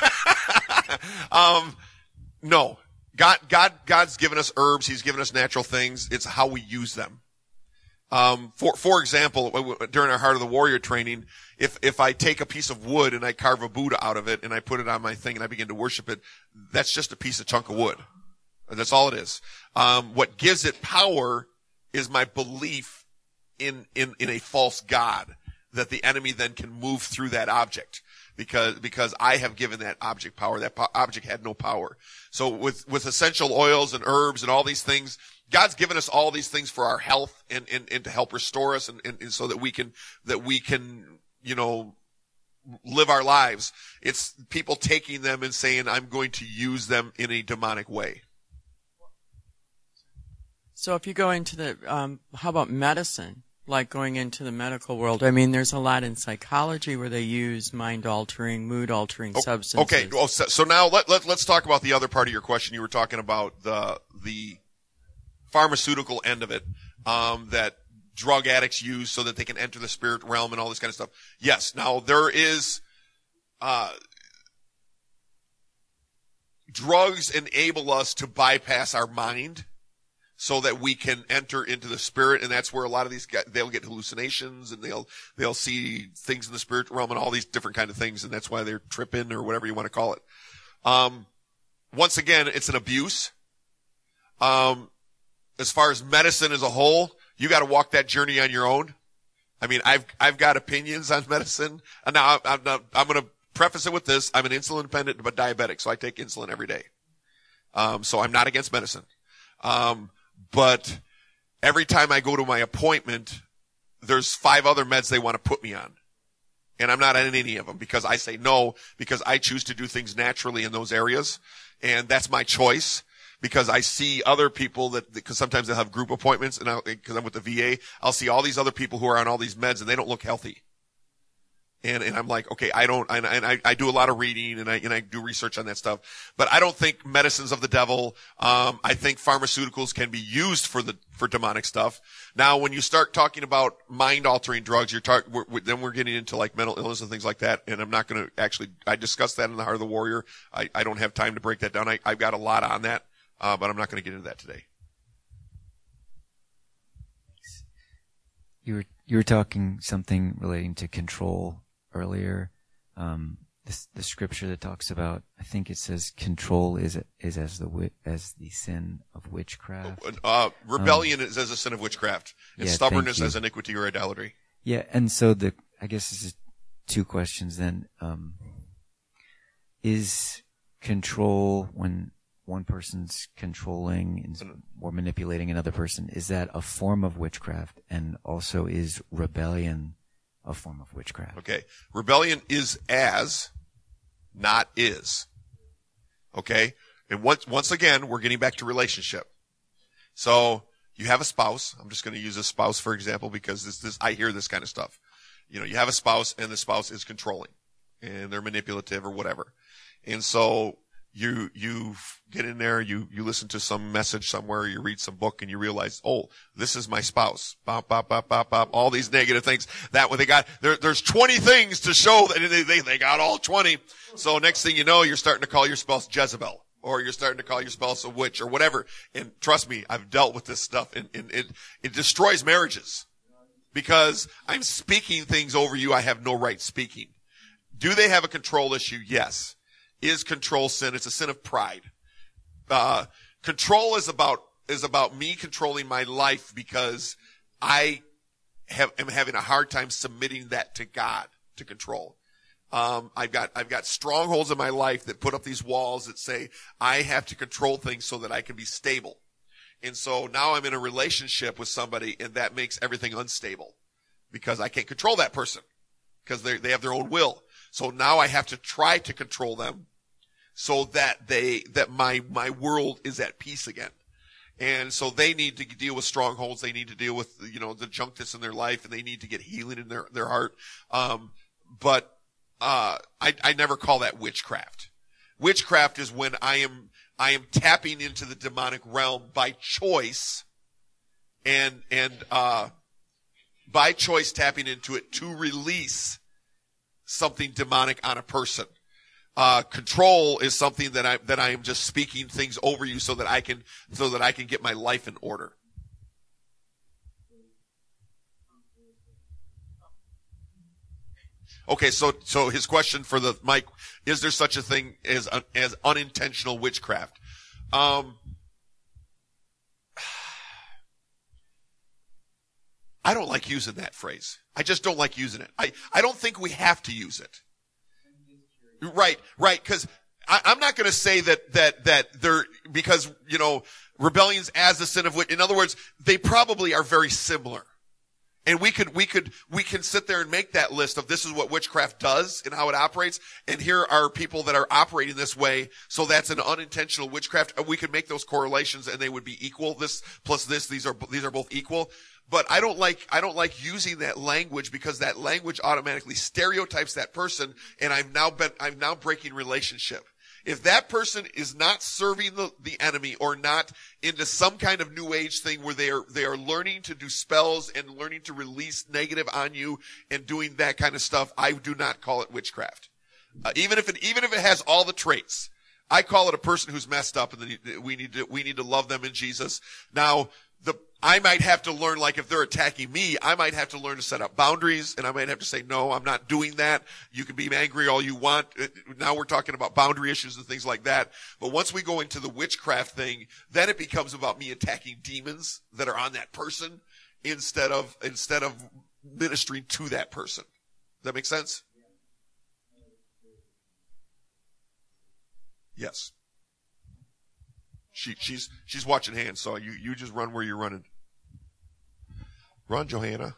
um, no. God, God, God's given us herbs. He's given us natural things. It's how we use them. Um, for, for example, during our Heart of the Warrior training, if, if I take a piece of wood and I carve a Buddha out of it and I put it on my thing and I begin to worship it, that's just a piece of chunk of wood. That's all it is. Um, what gives it power is my belief in, in, in a false God, that the enemy then can move through that object because, because I have given that object power. That po- object had no power. So with, with essential oils and herbs and all these things, God's given us all these things for our health and, and, and to help restore us and, and, and so that we can, that we can, you know, live our lives. It's people taking them and saying, I'm going to use them in a demonic way. So if you go into the, um, how about medicine? Like going into the medical world. I mean, there's a lot in psychology where they use mind-altering, mood-altering oh, substances. Okay, well, so, so now let, let, let's talk about the other part of your question. You were talking about the the pharmaceutical end of it, um, that drug addicts use so that they can enter the spirit realm and all this kind of stuff. Yes, now there is, uh, drugs enable us to bypass our mind so that we can enter into the spirit, and that's where a lot of these guys, they'll get hallucinations and they'll they'll see things in the spirit realm and all these different kind of things, and that's why they're tripping or whatever you want to call it. Um, once again, it's an abuse. Um, as far as medicine as a whole, you got to walk that journey on your own. I mean, I've I've got opinions on medicine, and now I'm I'm, I'm going to preface it with this: I'm an insulin dependent but diabetic, so I take insulin every day. Um, so I'm not against medicine. Um, But every time I go to my appointment, there's five other meds they want to put me on. And I'm not on any of them because I say no, because I choose to do things naturally in those areas. And that's my choice because I see other people that, because sometimes they'll have group appointments and because I'm with the V A, I'll see all these other people who are on all these meds and they don't look healthy. And, and I'm like, okay, I don't, and, and I, I do a lot of reading and I, and I do research on that stuff, but I don't think medicine's of the devil. Um, I think pharmaceuticals can be used for the, for demonic stuff. Now, when you start talking about mind altering drugs, you're talking, we're, then we're getting into like mental illness and things like that. And I'm not going to actually, I discussed that in the Heart of the Warrior. I, I don't have time to break that down. I, I've got a lot on that, uh, but I'm not going to get into that today. You were, you were talking something relating to control earlier, um, this, the scripture that talks about, I think it says control is, is as the, as the sin of witchcraft. Uh, rebellion um, is as a sin of witchcraft and yeah, stubbornness as iniquity or idolatry. Yeah. And so the, I guess this is two questions then. Um, is control when one person's controlling and or manipulating another person, is that a form of witchcraft? And also is rebellion a form of witchcraft? Okay. Rebellion is as, not is. Okay. And once, once again, we're getting back to relationship. So you have a spouse. I'm just going to use a spouse for example, because this, this, I hear this kind of stuff. You know, you have a spouse and the spouse is controlling and they're manipulative or whatever. And so you, you get in there, you, you listen to some message somewhere, you read some book and you realize, oh, this is my spouse. Bop, bop, bop, bop, bop, all these negative things. That what they got, there, there's twenty things to show that they, they, they got all twenty. So next thing you know, you're starting to call your spouse Jezebel, or you're starting to call your spouse a witch or whatever. And trust me, I've dealt with this stuff and, and it, it destroys marriages because I'm speaking things over you I have no right speaking. Do they have a control issue? Yes. Is control sin? It's a sin of pride. Uh, control is about, is about me controlling my life because I have, am having a hard time submitting that to God to control. Um, I've got, I've got strongholds in my life that put up these walls that say I have to control things so that I can be stable. And so now I'm in a relationship with somebody and that makes everything unstable because I can't control that person because they, they have their own will. So now I have to try to control them so that they, that my, my world is at peace again. And so they need to deal with strongholds. They need to deal with, you know, the junk that's in their life and they need to get healing in their, their heart. Um, but, uh, I, I never call that witchcraft. Witchcraft is when I am, I am tapping into the demonic realm by choice and, and, uh, by choice tapping into it to release something demonic on a person. Uh, control is something that I, that I am just speaking things over you so that I can, so that I can get my life in order. Okay, so, so his question for the Mike, is there such a thing as, as unintentional witchcraft? Um, I don't like using that phrase. I just don't like using it. I, I don't think we have to use it. Right, right, because I'm not going to say that, that, that they're, because, you know, rebellions as the sin of witch, in other words, they probably are very similar. And we could, we could, we can sit there and make that list of this is what witchcraft does and how it operates. And here are people that are operating this way. So that's an unintentional witchcraft. We could make those correlations and they would be equal. This plus this, these are, these are both equal. But I don't like, I don't like using that language because that language automatically stereotypes that person. And I've now been, I'm now breaking relationship. If that person is not serving the, the enemy or not into some kind of new age thing where they are, they are learning to do spells and learning to release negative on you and doing that kind of stuff, I do not call it witchcraft. Uh, even if it, even if it has all the traits, I call it a person who's messed up and then we need to, we need to love them in Jesus. Now, the, I might have to learn, like if they're attacking me, I might have to learn to set up boundaries and I might have to say, no, I'm not doing that. You can be angry all you want. Now we're talking about boundary issues and things like that. But once we go into the witchcraft thing, then it becomes about me attacking demons that are on that person instead of, instead of ministering to that person. Does that make sense? Yes. She, she's, she's watching hands, so you, you just run where you're running. Run, Johanna.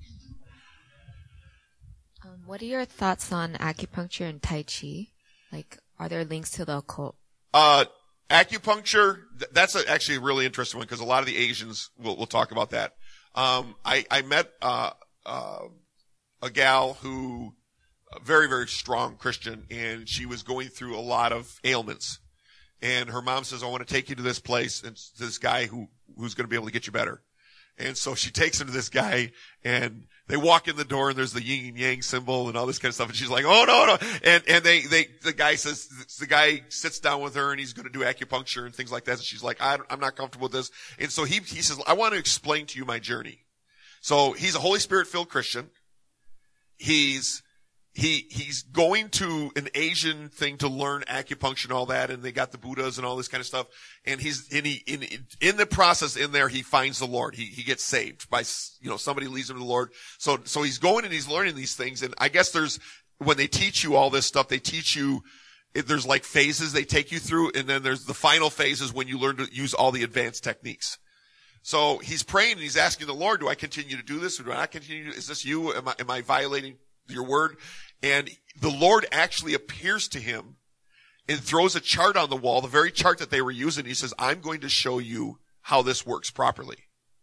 Um, what are your thoughts on acupuncture and Tai Chi? Like, are there links to the occult? Uh, acupuncture, th- that's a, actually a really interesting one because a lot of the Asians will, will talk about that. Um, I, I met, uh, uh, a gal who, a very, very strong Christian, and she was going through a lot of ailments. And her mom says, I want to take you to this place and to this guy who, who's going to be able to get you better. And so she takes him to this guy and they walk in the door and there's the yin and yang symbol and all this kind of stuff. And she's like, oh, no, no. And, and they, they, the guy says, the guy sits down with her and he's going to do acupuncture and things like that. And she's like, I, I'm not comfortable with this. And so he, he says, I want to explain to you my journey. So he's a Holy Spirit filled Christian. He's, He, he's going to an Asian thing to learn acupuncture and all that, and they got the Buddhas and all this kind of stuff. And he's, and he, in, in the process in there, he finds the Lord. He, he gets saved by, you know, somebody leads him to the Lord. So, so he's going and he's learning these things. And I guess there's, when they teach you all this stuff, they teach you, there's like phases they take you through, and then there's the final phases when you learn to use all the advanced techniques. So he's praying and he's asking the Lord, do I continue to do this or do I not continue? Is this you? Am I, am I violating your word? And the Lord actually appears to him and throws a chart on the wall, the very chart that they were using. He says, I'm going to show you how this works properly.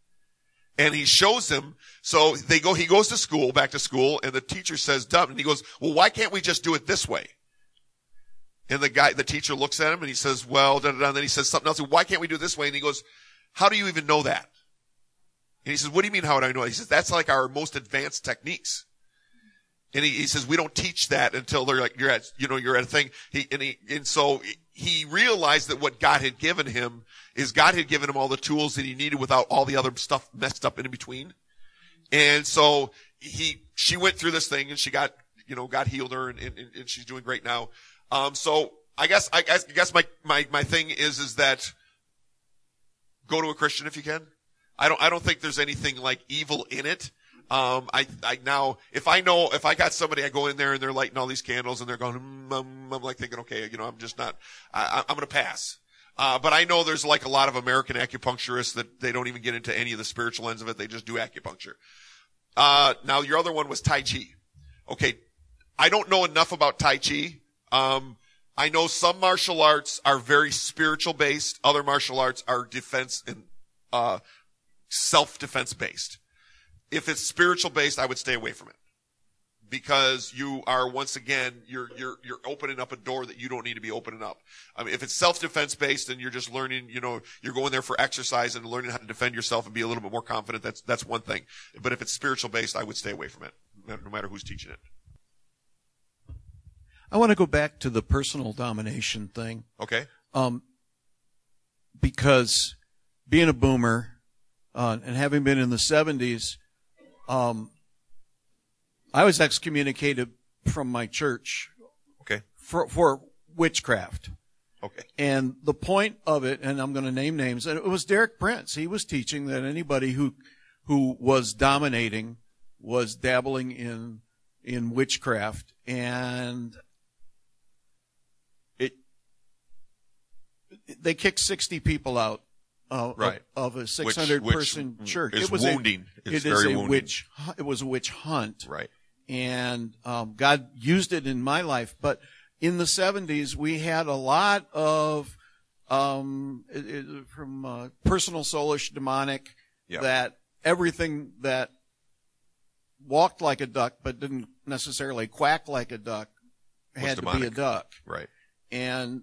And he shows him. So they go, he goes to school, back to school, and the teacher says, dumb. And he goes, well, why can't we just do it this way? And the guy, the teacher looks at him and he says, well, da, da, da. And then he says something else. Why can't we do it this way? And he goes, how do you even know that? And he says, what do you mean, how would I know it? He says, that's like our most advanced techniques. And he, he says, we don't teach that until they're like, you're at, you know, you're at a thing. He, and he, and so he realized that what God had given him is God had given him all the tools that he needed without all the other stuff messed up in between. And so he, she went through this thing and she got, you know, God healed her and, and, and she's doing great now. Um, so I guess, I guess, I guess my, my, my thing is, is that go to a Christian if you can. I don't, I don't think there's anything like evil in it. Um, I, I now, if I know, if I got somebody, I go in there and they're lighting all these candles and they're going, mm, I'm, I'm like thinking, okay, you know, I'm just not, I, I'm going to pass. Uh, but I know there's like a lot of American acupuncturists that they don't even get into any of the spiritual ends of it. They just do acupuncture. Uh, now your other one was Tai Chi. Okay. I don't know enough about Tai Chi. Um, I know some martial arts are very spiritual based. Other martial arts are defense and, uh, self-defense based. If it's spiritual based, I would stay away from it. because you are, once again, you're, you're, you're opening up a door that you don't need to be opening up. I mean, if it's self-defense based and you're just learning, you know, you're going there for exercise and learning how to defend yourself and be a little bit more confident, that's, that's one thing. But if it's spiritual based, I would stay away from it, no matter who's teaching it. I want to go back to the personal domination thing. Okay. Um, because being a boomer, uh, and having been in the seventies, um, I was excommunicated from my church. Okay. For, for witchcraft. Okay. And the point of it, and I'm going to name names, and it was Derek Prince. He was teaching that anybody who, who was dominating was dabbling in, in witchcraft. And it, they kicked sixty people out. Uh, right. of, of a six hundred which, person which church. Is it was wounding. A, it's it very is a wounding. witch. It was a witch hunt. Right. And um, God used it in my life. But in the seventies, we had a lot of um, it, it, from uh, personal soulish demonic Yep. that everything that walked like a duck but didn't necessarily quack like a duck Was had demonic. to be a duck. Right. And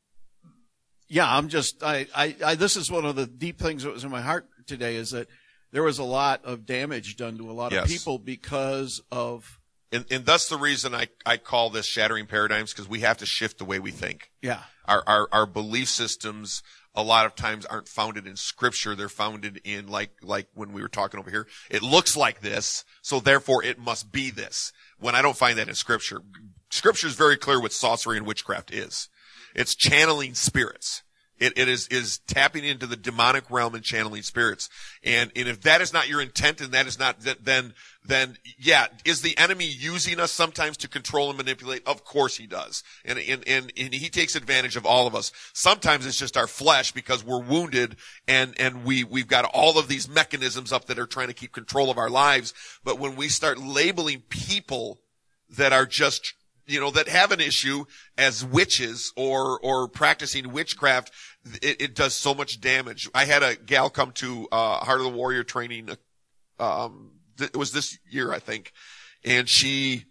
yeah, I'm just, I, I, I, this is one of the deep things that was in my heart today is that there was a lot of damage done to a lot Yes. of people because of. And, and that's the reason I, I call this shattering paradigms, because we have to shift the way we think. Yeah. Our, our, our belief systems a lot of times aren't founded in scripture. They're founded in like, like when we were talking over here, it looks like this, so therefore it must be this. When I don't find that in scripture, scripture is very clear what sorcery and witchcraft is. It's channeling spirits. It, it is, is tapping into the demonic realm and channeling spirits. And, and if that is not your intent and that is not, then, then, yeah, is the enemy using us sometimes to control and manipulate? Of course he does. And, and, and, and he takes advantage of all of us. Sometimes it's just our flesh because we're wounded and, and we, we've got all of these mechanisms up that are trying to keep control of our lives. But when we start labeling people that are just, you know, that have an issue as witches or, or practicing witchcraft, it, it does so much damage. I had a gal come to, uh, Heart of the Warrior training, um, th- it was this year, I think. And she,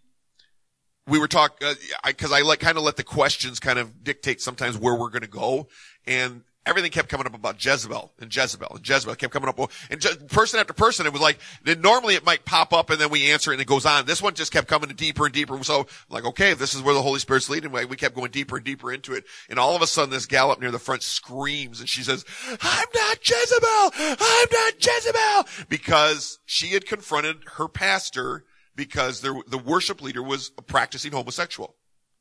we were talking, uh, I, cause I like, kind of let the questions kind of dictate sometimes where we're going to go. And everything kept coming up about Jezebel and Jezebel and Jezebel. It kept coming up. And Je- person after person, it was like, then normally it might pop up and then we answer it and it goes on. This one just kept coming deeper and deeper. So I'm like, okay, this is where the Holy Spirit's leading. We kept going deeper and deeper into it. And all of a sudden this gal up near the front screams and she says, I'm not Jezebel. I'm not Jezebel. Because she had confronted her pastor because there, the worship leader was a practicing homosexual.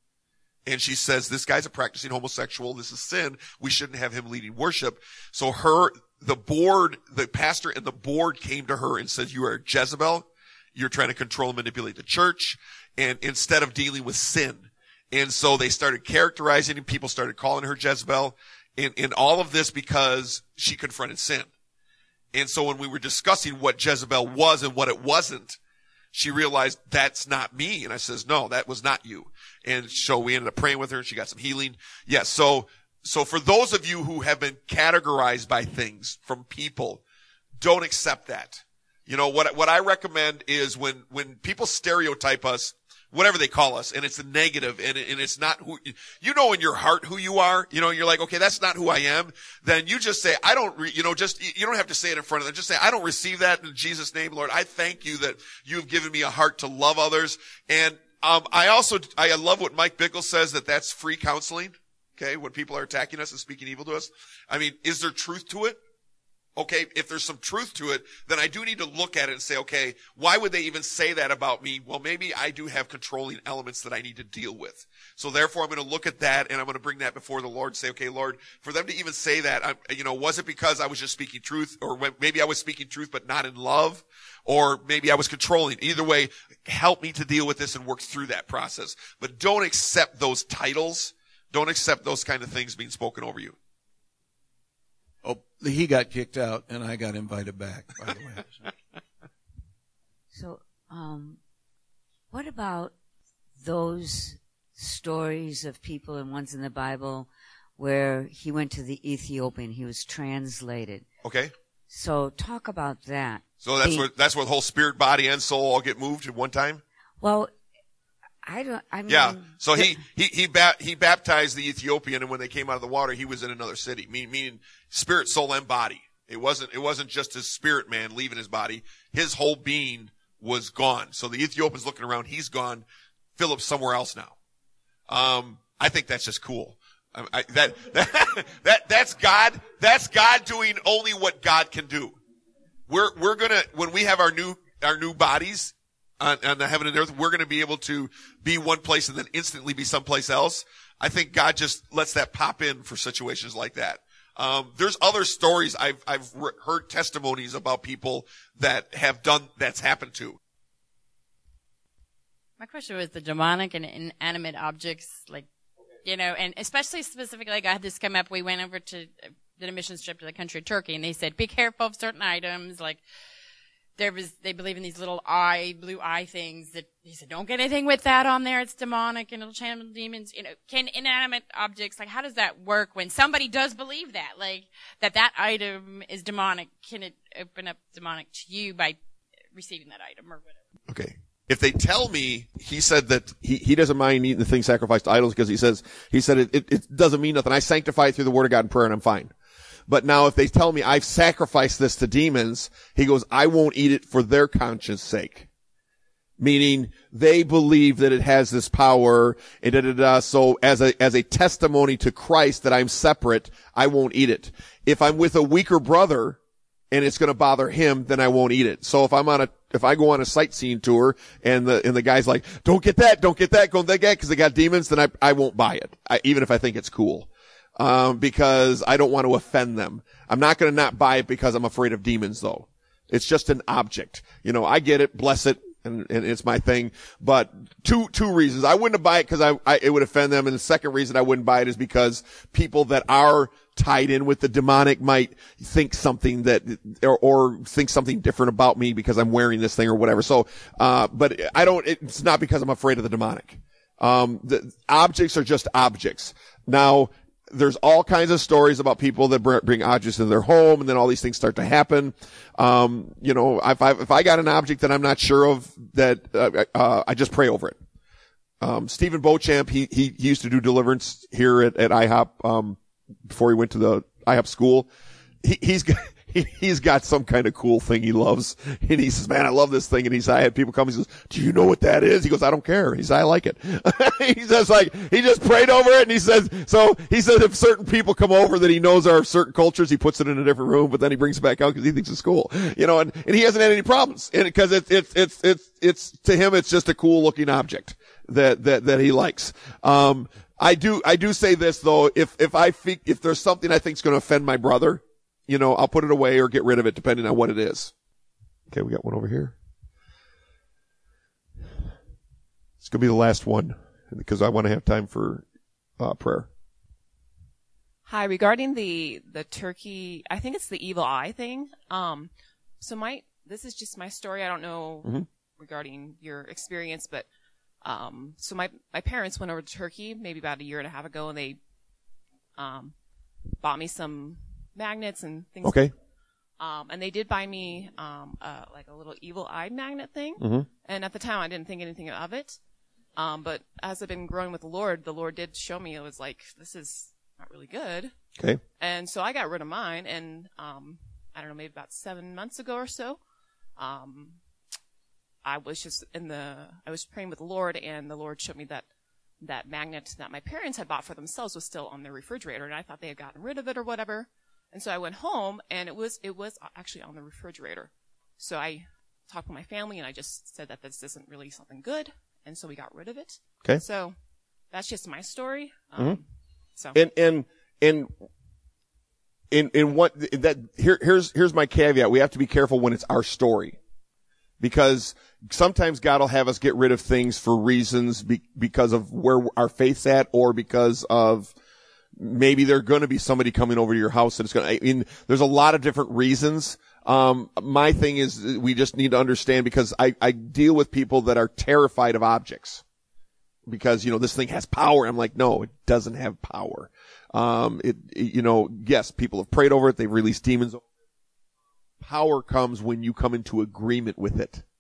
And she says, this guy's a practicing homosexual. This is sin. We shouldn't have him leading worship. So her, the board, the pastor and the board came to her and said, you are Jezebel. You're trying to control and manipulate the church. And instead of dealing with sin. And so they started characterizing and people started calling her Jezebel. And, and all of this because she confronted sin. And so when we were discussing what Jezebel was and what it wasn't, she realized that's not me. And I says, no, that was not you. And so we ended up praying with her and she got some healing. Yes. So, so for those of you who have been categorized by things from people, don't accept that. You know, what, what I recommend is when, when people stereotype us, whatever they call us, and it's a negative, and, and it's not who, you know in your heart who you are, you know, you're like, okay, that's not who I am, then you just say, I don't, re, you know, just, you don't have to say it in front of them, just say, I don't receive that in Jesus' name, Lord. I thank you that you've given me a heart to love others. And, um, I also, I love what Mike Bickle says, that that's free counseling, okay, when people are attacking us and speaking evil to us. I mean, is there truth to it? Okay, if there's some truth to it, then I do need to look at it and say, okay, why would they even say that about me? Well, maybe I do have controlling elements that I need to deal with. So therefore, I'm going to look at that and I'm going to bring that before the Lord and say, okay, Lord, for them to even say that, I, you know, was it because I was just speaking truth, or maybe I was speaking truth but not in love, or maybe I was controlling? Either way, help me to deal with this and work through that process. But don't accept those titles. Don't accept those kind of things being spoken over you. Oh, he got kicked out, and I got invited back, by the way. So, um, what about those stories of people and ones in the Bible where he went to the Ethiopian, he was translated? Okay. So, talk about that. So that's the, where, that's where the whole spirit, body, and soul all get moved at one time? Well, I don't, I mean. Yeah. So he, he, he, ba- he baptized the Ethiopian, and when they came out of the water, he was in another city, meaning, meaning spirit, soul, and body. It wasn't, it wasn't just his spirit man leaving his body. His whole being was gone. So the Ethiopian's looking around, he's gone. Philip's somewhere else now. Um, I think that's just cool. I, I, that, that, that, that's God, that's God doing only what God can do. We're, we're gonna, when we have our new, our new bodies on, on the heaven and earth, we're gonna be able to be one place and then instantly be someplace else. I think God just lets that pop in for situations like that. Um, there's other stories I've, I've re- heard testimonies about people that have done, that's happened to. My question was the demonic and inanimate objects, like, you know, and especially specifically, like I had this come up, we went over to, did a mission trip to the country of Turkey, and they said, be careful of certain items, like, there was, they believe in these little eye, blue eye things that, he said, don't get anything with that on there, it's demonic and it'll channel demons, you know, can inanimate objects, like, how does that work when somebody does believe that, like, that that item is demonic, can it open up demonic to you by receiving that item or whatever? Okay. If they tell me, he said that he, he doesn't mind eating the things sacrificed to idols because he says, he said it, it, it doesn't mean nothing. I sanctify it through the word of God and prayer and I'm fine. But now if they tell me I've sacrificed this to demons, he goes, I won't eat it for their conscience sake. Meaning they believe that it has this power and da, da, da. So as a, as a testimony to Christ that I'm separate, I won't eat it. If I'm with a weaker brother and it's going to bother him, then I won't eat it. So if I'm on a, if I go on a sightseeing tour and the, and the guy's like, don't get that, don't get that, go that guy because they got demons, then I, I won't buy it. I, even if I think it's cool. Um, because I don't want to offend them. I'm not going to not buy it because I'm afraid of demons though. It's just an object. You know, I get it, bless it, and, and it's my thing. But two, two reasons. I wouldn't buy it because I, I, it would offend them. And the second reason I wouldn't buy it is because people that are tied in with the demonic might think something that, or, or think something different about me because I'm wearing this thing or whatever. So, uh, but I don't, it's not because I'm afraid of the demonic. Um, the objects are just objects. Now, there's all kinds of stories about people that bring objects into their home and then all these things start to happen. Um, you know, if I, if I got an object that I'm not sure of that, uh, uh, I just pray over it. Um, Stephen Beauchamp, he, he, he used to do deliverance here at, at I HOP, um, before he went to the I HOP school. He, he's got, he, he's got some kind of cool thing he loves. And he says, man, I love this thing. And he's, I had people come, he says, do you know what that is? He goes, I don't care. He says, I like it. He's just like, he just prayed over it. And he says, so he says if certain people come over that he knows are certain cultures, he puts it in a different room, but then he brings it back out because he thinks it's cool. You know, and, and he hasn't had any problems. And because it's, it's, it's, it's, it's, to him, it's just a cool looking object that, that, that he likes. Um, I do, I do say this though, if, if I think, if there's something I think is going to offend my brother, you know, I'll put it away or get rid of it depending on what it is. Okay, we got one over here. It's going to be the last one because I want to have time for uh, prayer. Hi, regarding the the turkey, I think it's the evil eye thing. Um, so my this is just my story. I don't know mm-hmm. regarding your experience, but um, so my my parents went over to Turkey maybe about a year and a half ago, and they um bought me some magnets and things. Okay. Um, and they did buy me, um, uh, like a little evil eye magnet thing. Mm-hmm. And at the time I didn't think anything of it. Um, but as I've been growing with the Lord, the Lord did show me it was like, this is not really good. Okay. And so I got rid of mine. And, um, I don't know, maybe about seven months ago or so, um, I was just in the, I was praying with the Lord, and the Lord showed me that that magnet that my parents had bought for themselves was still on their refrigerator. And I thought they had gotten rid of it or whatever. And so I went home, and it was it was actually on the refrigerator. So I talked with my family, and I just said that this isn't really something good, and so we got rid of it. Okay. So that's just my story. Um, mm-hmm. So and and and in in what that here here's here's my caveat. We have to be careful when it's our story, because sometimes God will have us get rid of things for reasons be, because of where our faith's at, or because of maybe there's going to be somebody coming over to your house and it's going to, I mean, there's a lot of different reasons. Um, my thing is we just need to understand, because I, I deal with people that are terrified of objects because, you know, this thing has power. I'm like, no, it doesn't have power. Um, it, it you know, yes, people have prayed over it. They've released demons. Power comes when you come into agreement with it.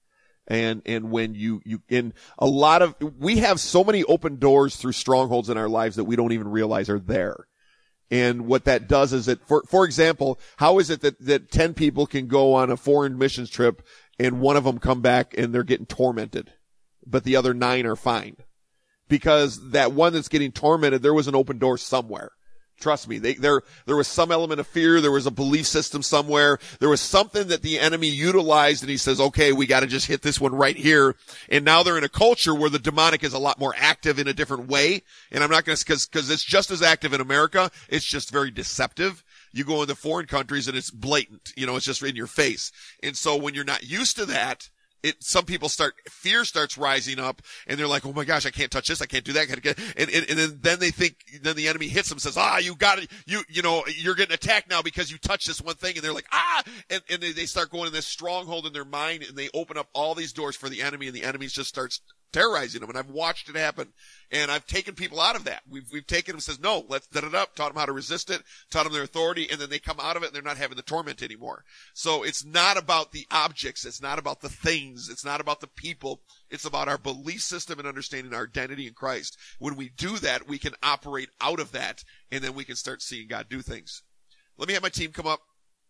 And, and when you, you, in a lot of, we have so many open doors through strongholds in our lives that we don't even realize are there. And what that does is that, for, for example, how is it that, that ten people can go on a foreign missions trip and one of them come back and they're getting tormented, but the other nine are fine? Because that one that's getting tormented, there was an open door somewhere. Trust me, they, there, there was some element of fear. There was a belief system somewhere. There was something that the enemy utilized, and he says, okay, we got to just hit this one right here. And now they're in a culture where the demonic is a lot more active in a different way. And I'm not going to, cause, cause it's just as active in America. It's just very deceptive. You go into foreign countries and it's blatant. You know, it's just in your face. And so when you're not used to that, It, some people start, fear starts rising up, and they're like, oh my gosh, I can't touch this, I can't do that, and, and, and then, then they think, then the enemy hits them and says, ah, you got it, you, you know, you're getting attacked now because you touched this one thing, and they're like, ah, and, and they, they start going in this stronghold in their mind, and they open up all these doors for the enemy, and the enemy just starts terrorizing them, and I've watched it happen, and I've taken people out of that. We've, we've taken them and says, no, let's set it up, taught them how to resist it, taught them their authority, and then they come out of it and they're not having the torment anymore. So it's not about the objects, it's not about the things, it's not about the people, it's about our belief system and understanding our identity in Christ. When we do that, we can operate out of that, and then we can start seeing God do things. Let me have my team come up.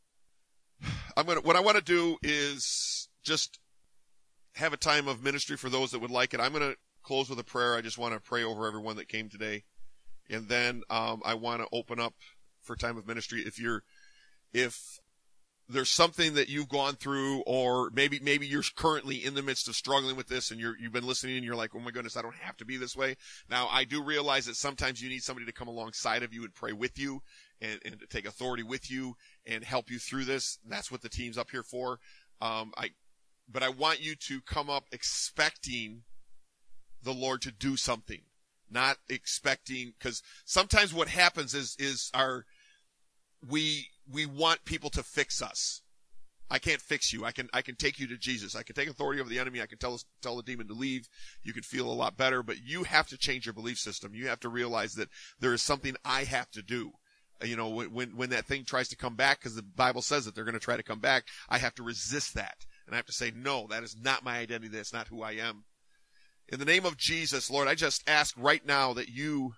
I'm gonna, what I want to do is just have a time of ministry for those that would like it. I'm going to close with a prayer. I just want to pray over everyone that came today. And then, um, I want to open up for time of ministry. If you're, if there's something that you've gone through, or maybe, maybe you're currently in the midst of struggling with this and you're, you've been listening and you're like, oh my goodness, I don't have to be this way. Now, I do realize that sometimes you need somebody to come alongside of you and pray with you and, and to take authority with you and help you through this. That's what the team's up here for. Um, I, But I want you to come up expecting the Lord to do something, not expecting, because sometimes what happens is, is our, we, we want people to fix us. I can't fix you. I can, I can take you to Jesus. I can take authority over the enemy. I can tell us, tell the demon to leave. You can feel a lot better, but you have to change your belief system. You have to realize that there is something I have to do. You know, when, when that thing tries to come back, because the Bible says that they're going to try to come back, I have to resist that. And I have to say, no, that is not my identity. That's not who I am. In the name of Jesus, Lord, I just ask right now that you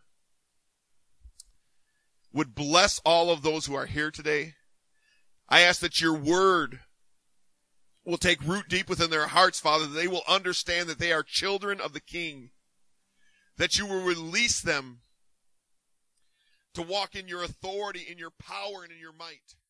would bless all of those who are here today. I ask that your word will take root deep within their hearts, Father, that they will understand that they are children of the King, that you will release them to walk in your authority, in your power, and in your might.